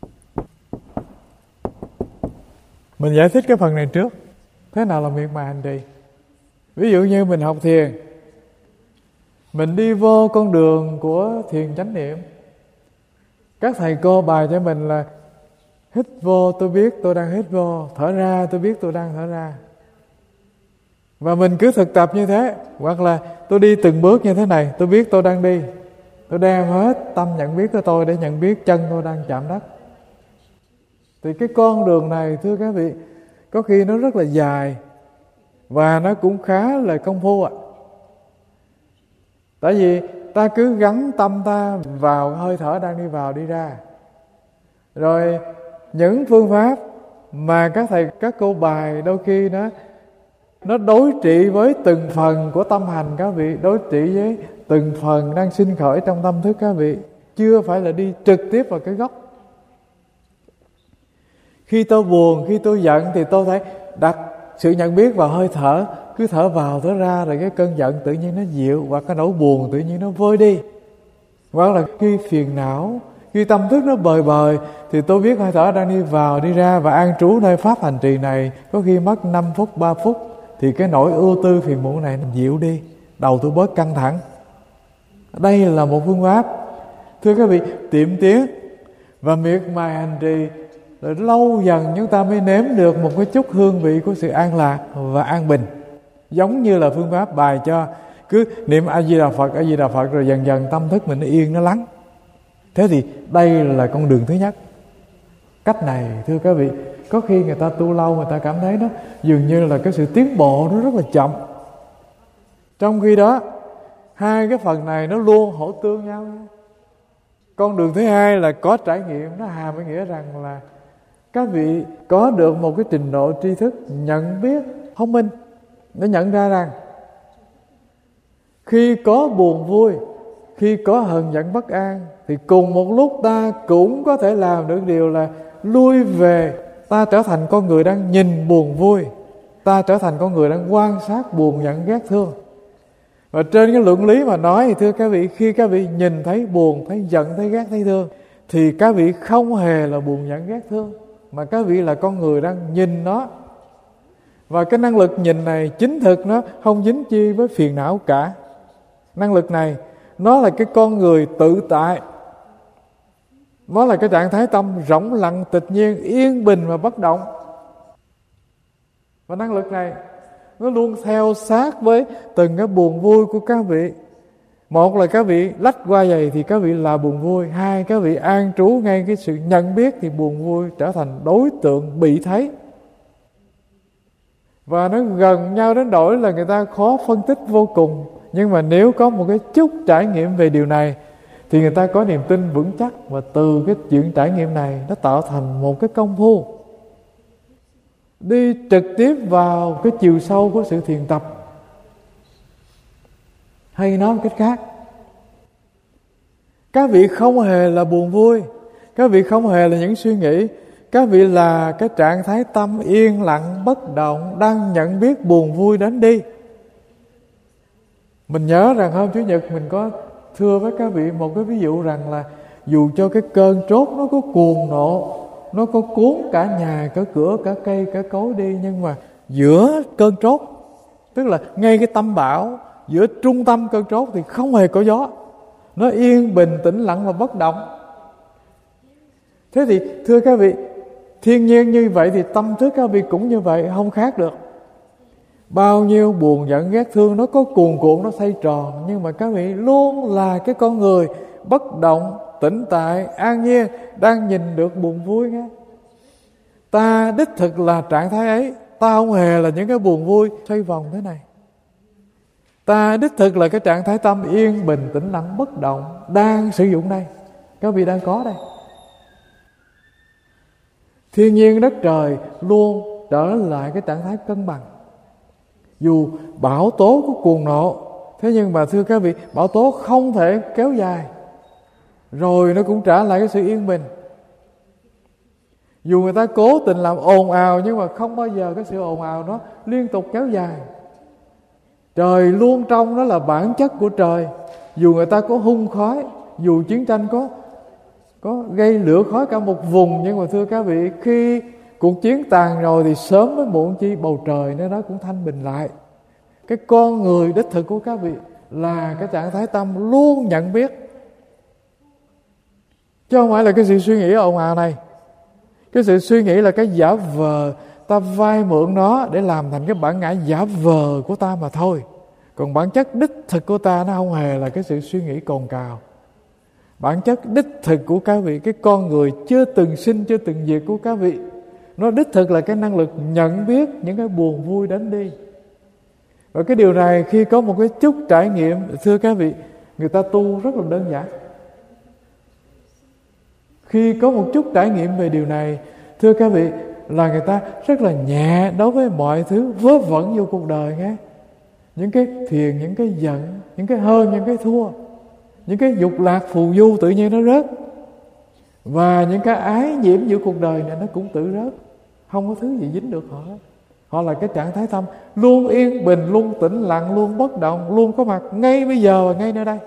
A: Mình giải thích cái phần này trước. Thế nào là miệt mài hành trì? Ví dụ như mình học thiền, mình đi vô con đường của thiền chánh niệm. Các thầy cô bài cho mình là hít vô tôi biết tôi đang hít vô, thở ra tôi biết tôi đang thở ra. Và mình cứ thực tập như thế. Hoặc là tôi đi từng bước như thế này, tôi biết tôi đang đi, tôi đem hết tâm nhận biết của tôi để nhận biết chân tôi đang chạm đất. Thì cái con đường này, thưa các vị, có khi nó rất là dài và nó cũng khá là công phu ạ. Tại vì ta cứ gắn tâm ta vào hơi thở đang đi vào đi ra. Rồi những phương pháp mà các thầy các cô bài đôi khi nó đối trị với từng phần của tâm hành các vị, đối trị với từng phần đang sinh khởi trong tâm thức các vị, chưa phải là đi trực tiếp vào cái gốc. Khi tôi buồn, khi tôi giận thì tôi phải đặt sự nhận biết vào hơi thở, cứ thở vào thở ra, rồi cái cơn giận tự nhiên nó dịu, hoặc cái nỗi buồn tự nhiên nó vơi đi. Hoặc là khi phiền não, khi tâm thức nó bời bời, thì tôi biết hơi thở đang đi vào đi ra và an trú nơi pháp hành trì này. Có khi mất 5 phút, 3 phút thì cái nỗi ưu tư phiền muộn này nó dịu đi, đầu tôi bớt căng thẳng. Đây là một phương pháp, thưa các vị, tiệm tiến và miệt mài hành trì. Rồi lâu dần chúng ta mới nếm được một cái chút hương vị của sự an lạc và an bình. Giống như là phương pháp bài cho cứ niệm A Di Đà Phật, A Di Đà Phật, rồi dần dần tâm thức mình nó yên, nó lắng. Thế thì đây là con đường thứ nhất. cách này thưa các vị, có khi người ta tu lâu người ta cảm thấy nó dường như là cái sự tiến bộ nó rất là chậm. Trong khi đó hai cái phần này nó luôn hỗ tương nhau. Con đường thứ hai là có trải nghiệm, nó hàm ý nghĩa rằng là các vị có được một cái trình độ tri thức, nhận biết, thông minh để nhận ra rằng khi có buồn vui, khi có hờn giận bất an, thì cùng một lúc ta cũng có thể làm được điều là lui về. Ta trở thành con người đang nhìn buồn vui, ta trở thành con người đang quan sát buồn giận ghét thương. Và trên cái luận lý mà nói thì thưa các vị, khi các vị nhìn thấy buồn, thấy giận, thấy ghét, thấy thương, thì các vị không hề là buồn giận ghét thương, mà các vị là con người đang nhìn nó. Và cái năng lực nhìn này chính thực nó không dính chi với phiền não cả. Năng lực này nó là cái con người tự tại, nó là cái trạng thái tâm rỗng lặng, tịch nhiên, yên bình và bất động. Và năng lực này nó luôn theo sát với từng cái buồn vui của các vị. Một là các vị lách qua vậy thì các vị là buồn vui. Hai, các vị an trú ngay cái sự nhận biết thì buồn vui trở thành đối tượng bị thấy. Và nó gần nhau đến nỗi là người ta khó phân tích vô cùng. Nhưng mà nếu có một cái chút trải nghiệm về điều này thì người ta có niềm tin vững chắc. Và từ cái chuyện trải nghiệm này nó tạo thành một cái công phu đi trực tiếp vào cái chiều sâu của sự thiền tập. Hay nói một cách khác, các vị không hề là buồn vui, các vị không hề là những suy nghĩ, các vị là cái trạng thái tâm yên lặng bất động, đang nhận biết buồn vui đến đi. Mình nhớ rằng hôm Chủ nhật mình có thưa với các vị một cái ví dụ rằng là dù cho cái cơn trốt nó có cuồng nộ, nó có cuốn cả nhà, cả cửa, cả cây, cả cối đi, nhưng mà giữa cơn trốt, tức là ngay cái tâm bão, giữa trung tâm cơn trốt thì không hề có gió, nó yên bình tĩnh lặng và bất động. Thế thì thưa các vị, thiên nhiên như vậy thì tâm thức các vị cũng như vậy, không khác được. Bao nhiêu buồn giận ghét thương nó có cuồn cuộn, nó xoay tròn, nhưng mà các vị luôn là cái con người bất động, tĩnh tại, an nhiên, đang nhìn được buồn vui nghe. Ta đích thực là trạng thái ấy, ta không hề là những cái buồn vui xoay vòng thế này. Ta đích thực là cái trạng thái tâm yên bình tĩnh lặng bất động đang sử dụng đây, các vị đang có đây. Thiên nhiên đất trời luôn trở lại cái trạng thái cân bằng. Dù bão tố có cuồng nộ, thế nhưng mà thưa các vị, bão tố không thể kéo dài, rồi nó cũng trả lại cái sự yên bình. Dù người ta cố tình làm ồn ào, nhưng mà không bao giờ cái sự ồn ào nó liên tục kéo dài. Trời luôn trong, đó là bản chất của trời. Dù người ta có hun khói, dù chiến tranh có gây lửa khói cả một vùng, nhưng mà thưa các vị, khi cuộc chiến tàn rồi thì sớm với muộn chi bầu trời nó cũng thanh bình lại. Cái con người đích thực của các vị là cái trạng thái tâm luôn nhận biết, chứ không phải là cái sự suy nghĩ ồn ào này. Cái sự suy nghĩ là cái giả vờ, ta vay mượn nó để làm thành cái bản ngã giả vờ của ta mà thôi. Còn bản chất đích thực của ta nó không hề là cái sự suy nghĩ cồn cào. Bản chất đích thực của các vị, cái con người chưa từng sinh, chưa từng diệt của các vị, nó đích thực là cái năng lực nhận biết những cái buồn vui đến đi. Và cái điều này khi có một cái chút trải nghiệm, thưa các vị, người ta tu rất là đơn giản. Khi có một chút trải nghiệm về điều này, thưa các vị, là người ta rất là nhẹ đối với mọi thứ vớ vẩn vô cuộc đời nghe. Những cái phiền, những cái giận, những cái hơn, những cái thua, những cái dục lạc phù du tự nhiên nó rớt. Và những cái ái nhiễm giữa cuộc đời này nó cũng tự rớt. Không có thứ gì dính được họ. Họ là cái trạng thái tâm luôn yên bình, luôn tĩnh lặng, luôn bất động, luôn có mặt ngay bây giờ và ngay nơi đây.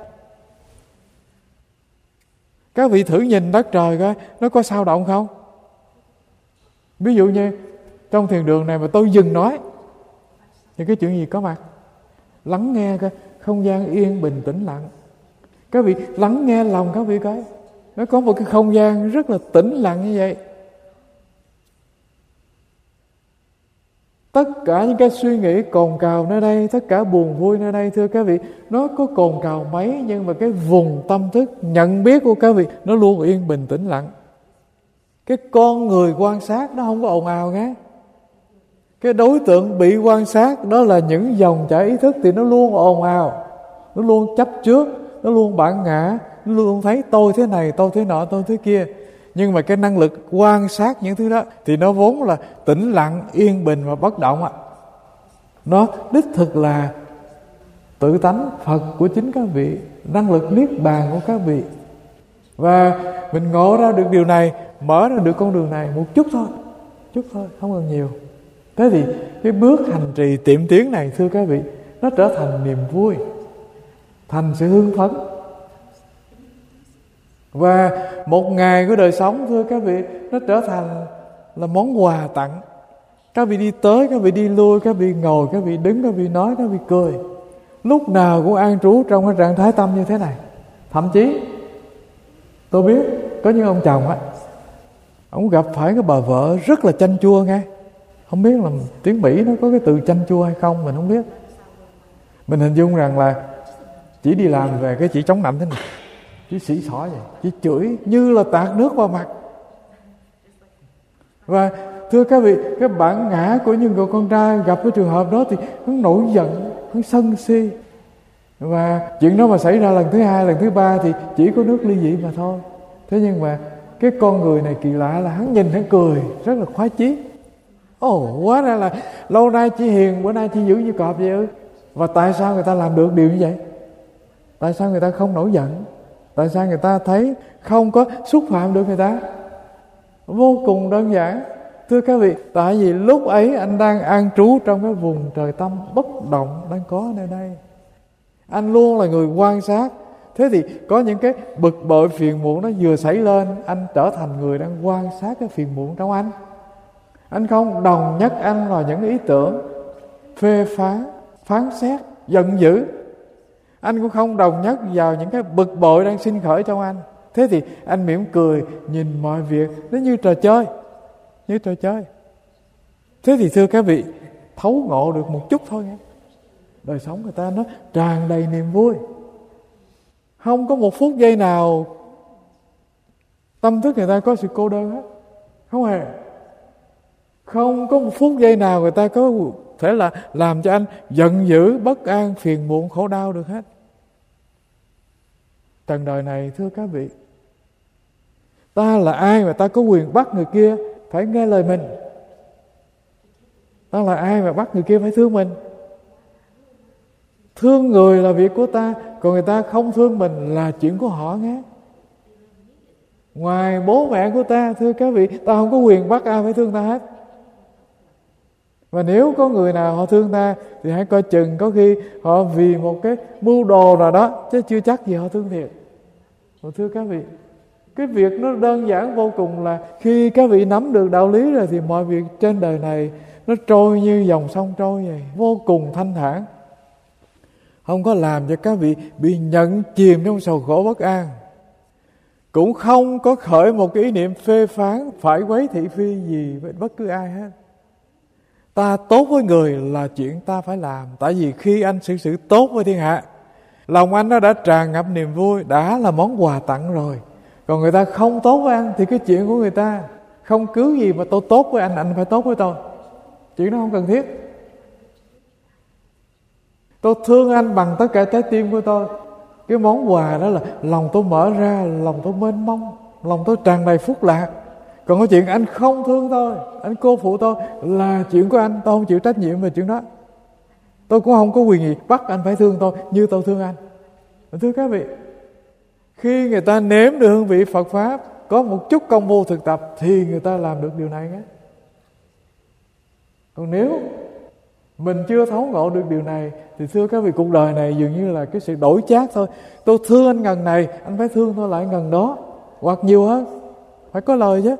A: Các vị thử nhìn đất trời coi, nó có sao động không? Ví dụ như trong thiền đường này mà tôi dừng nói thì cái chuyện gì có mặt? Lắng nghe coi, không gian yên bình tĩnh lặng. Các vị lắng nghe lòng các vị coi, nó có một cái không gian rất là tĩnh lặng như vậy. Tất cả những cái suy nghĩ cồn cào nơi đây, tất cả buồn vui nơi đây, thưa các vị, nó có cồn cào mấy, nhưng mà cái vùng tâm thức nhận biết của các vị nó luôn yên bình tĩnh lặng. Cái con người quan sát nó không có ồn ào nghe. Cái đối tượng bị quan sát đó là những dòng chảy ý thức thì nó luôn ồn ào, nó luôn chấp trước, nó luôn bản ngã, nó luôn thấy tôi thế này, tôi thế nọ, tôi thế kia. Nhưng mà cái năng lực quan sát những thứ đó thì nó vốn là tĩnh lặng, yên bình và bất động ạ. Nó đích thực là tự tánh Phật của chính các vị, năng lực niết bàn của các vị. Và mình ngộ ra được điều này, mở ra được con đường này một chút thôi, không cần nhiều. Thế thì cái bước hành trì tiệm tiến này, thưa các vị, nó trở thành niềm vui, thành sự hưng phấn. Và một ngày của đời sống, thưa các vị, nó trở thành là món quà tặng. Các vị đi tới, các vị đi lui, các vị ngồi, các vị đứng, các vị nói, các vị cười, lúc nào cũng an trú trong cái trạng thái tâm như thế này. Thậm chí tôi biết có những ông chồng á, ông gặp phải cái bà vợ rất là chanh chua nghe. Không biết là tiếng Mỹ nó có cái từ chanh chua hay không, mình không biết. Mình hình dung rằng là chỉ đi làm về cái chỉ chống nạnh thế này, chỉ xỉ xỏ vậy, chỉ chửi như là tạt nước vào mặt. Và thưa các vị, cái bản ngã của những người con trai gặp cái trường hợp đó thì nó nổi giận, nó sân si. Và chuyện đó mà xảy ra lần thứ hai, lần thứ ba thì chỉ có nước ly dị mà thôi. Thế nhưng mà cái con người này kỳ lạ là hắn nhìn hắn cười rất là khoái chí. Hóa ra là lâu nay chỉ hiền, bữa nay chỉ dữ như cọp vậy ư? Và tại sao người ta làm được điều như vậy? Tại sao người ta không nổi giận? Tại sao người ta thấy không có xúc phạm được người ta? Vô cùng đơn giản. Thưa các vị, tại vì lúc ấy anh đang an trú trong cái vùng trời tâm bất động đang có nơi đây. Anh luôn là người quan sát. Thế thì có những cái bực bội phiền muộn nó vừa xảy lên, anh trở thành người đang quan sát cái phiền muộn trong anh. Anh không đồng nhất anh vào những ý tưởng phê phán, phán xét, giận dữ. Anh cũng không đồng nhất vào những cái bực bội đang sinh khởi trong anh. Thế thì anh mỉm cười, nhìn mọi việc nó như trò chơi, như trò chơi. Thế thì thưa các vị, thấu ngộ được một chút thôi nghe. Đời sống người ta nó tràn đầy niềm vui. Không có một phút giây nào tâm thức người ta có sự cô đơn hết. Không hề. Không có một phút giây nào người ta có thể là làm cho anh giận dữ, bất an, phiền muộn, khổ đau được hết. Trần đời này thưa các vị, ta là ai mà ta có quyền bắt người kia phải nghe lời mình? Ta là ai mà bắt người kia phải thương mình? Thương người là việc của ta, còn người ta không thương mình là chuyện của họ nghe. Ngoài bố mẹ của ta, thưa các vị, ta không có quyền bắt ai phải thương ta hết. Và nếu có người nào họ thương ta thì hãy coi chừng có khi họ vì một cái mưu đồ nào đó, chứ chưa chắc gì họ thương thiệt. Và thưa các vị, cái việc nó đơn giản vô cùng là khi các vị nắm được đạo lý rồi thì mọi việc trên đời này nó trôi như dòng sông trôi vậy, vô cùng thanh thản. Không có làm cho các vị bị nhận chìm trong sầu khổ bất an. Cũng không có khởi một cái ý niệm phê phán, phải quấy thị phi gì với bất cứ ai hết. Ta tốt với người là chuyện ta phải làm. Tại vì khi anh xử sự tốt với thiên hạ, lòng anh nó đã tràn ngập niềm vui, đã là món quà tặng rồi. Còn người ta không tốt với anh thì cái chuyện của người ta. Không cứ gì mà tôi tốt với anh phải tốt với tôi. Chuyện đó không cần thiết. Tôi thương anh bằng tất cả trái tim của tôi. Cái món quà đó là lòng tôi mở ra, lòng tôi mênh mông, lòng tôi tràn đầy phúc lạc. Còn cái chuyện anh không thương tôi, anh cô phụ tôi là chuyện của anh, tôi không chịu trách nhiệm về chuyện đó. Tôi cũng không có quyền gì bắt anh phải thương tôi như tôi thương anh. Thưa các vị, khi người ta nếm được hương vị Phật Pháp, có một chút công phu thực tập thì người ta làm được điều này nhé. Còn nếu mình chưa thấu ngộ được điều này thì thưa các vị, cuộc đời này dường như là cái sự đổi chác thôi. Tôi thương anh ngần này, anh phải thương tôi lại ngần đó, hoặc nhiều hơn, phải có lời chứ.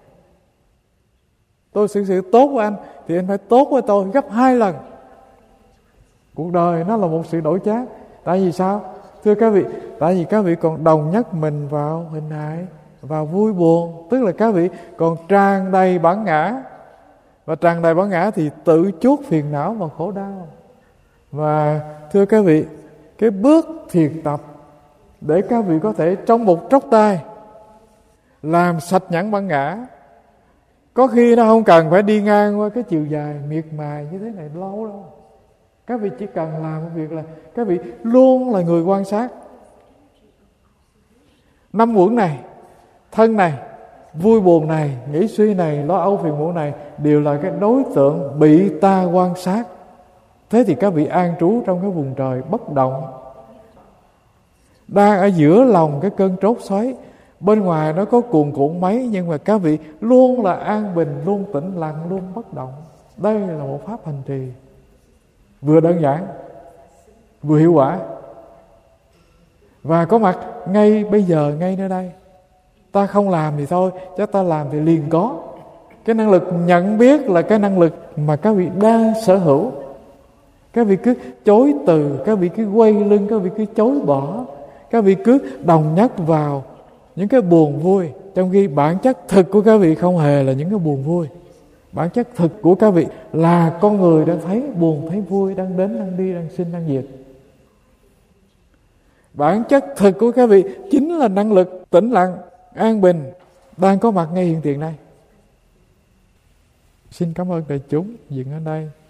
A: Tôi xử sự tốt với anh thì anh phải tốt với tôi gấp 2 lần. Cuộc đời nó là một sự đổi chác. Tại vì sao? Thưa các vị, tại vì các vị còn đồng nhất mình vào hình hài, vào vui buồn. Tức là các vị còn tràn đầy bản ngã. Và tràn đầy bản ngã thì tự chuốc phiền não và khổ đau. Và thưa các vị, cái bước thiền tập để các vị có thể trong một tróc tay làm sạch nhẫn băng ngã. Có khi nó không cần phải đi ngang qua cái chiều dài miệt mài như thế này lâu đâu. Các vị chỉ cần làm một việc là các vị luôn là người quan sát. 5 uẩn này, thân này, vui buồn này, nghĩ suy này, lo âu phiền muộn này đều là cái đối tượng bị ta quan sát. Thế thì các vị an trú trong cái vùng trời bất động, đang ở giữa lòng cái cơn trốt xoáy. Bên ngoài nó có cuồn cuộn mấy, nhưng mà các vị luôn là an bình, luôn tĩnh lặng, luôn bất động. Đây là một pháp hành trì vừa đơn giản, vừa hiệu quả, và có mặt ngay bây giờ, ngay nơi đây. Ta không làm thì thôi, chứ ta làm thì liền có. Cái năng lực nhận biết là cái năng lực mà các vị đang sở hữu. Các vị cứ chối từ, các vị cứ quay lưng, các vị cứ chối bỏ, các vị cứ đồng nhất vào những cái buồn vui, trong khi bản chất thực của các vị không hề là những cái buồn vui. Bản chất thực của các vị là con người đang thấy buồn, thấy vui, đang đến, đang đi, đang sinh, đang diệt. Bản chất thực của các vị chính là năng lực tĩnh lặng, an bình, đang có mặt ngay hiện tiền đây. Xin cảm ơn đại chúng dừng ở đây.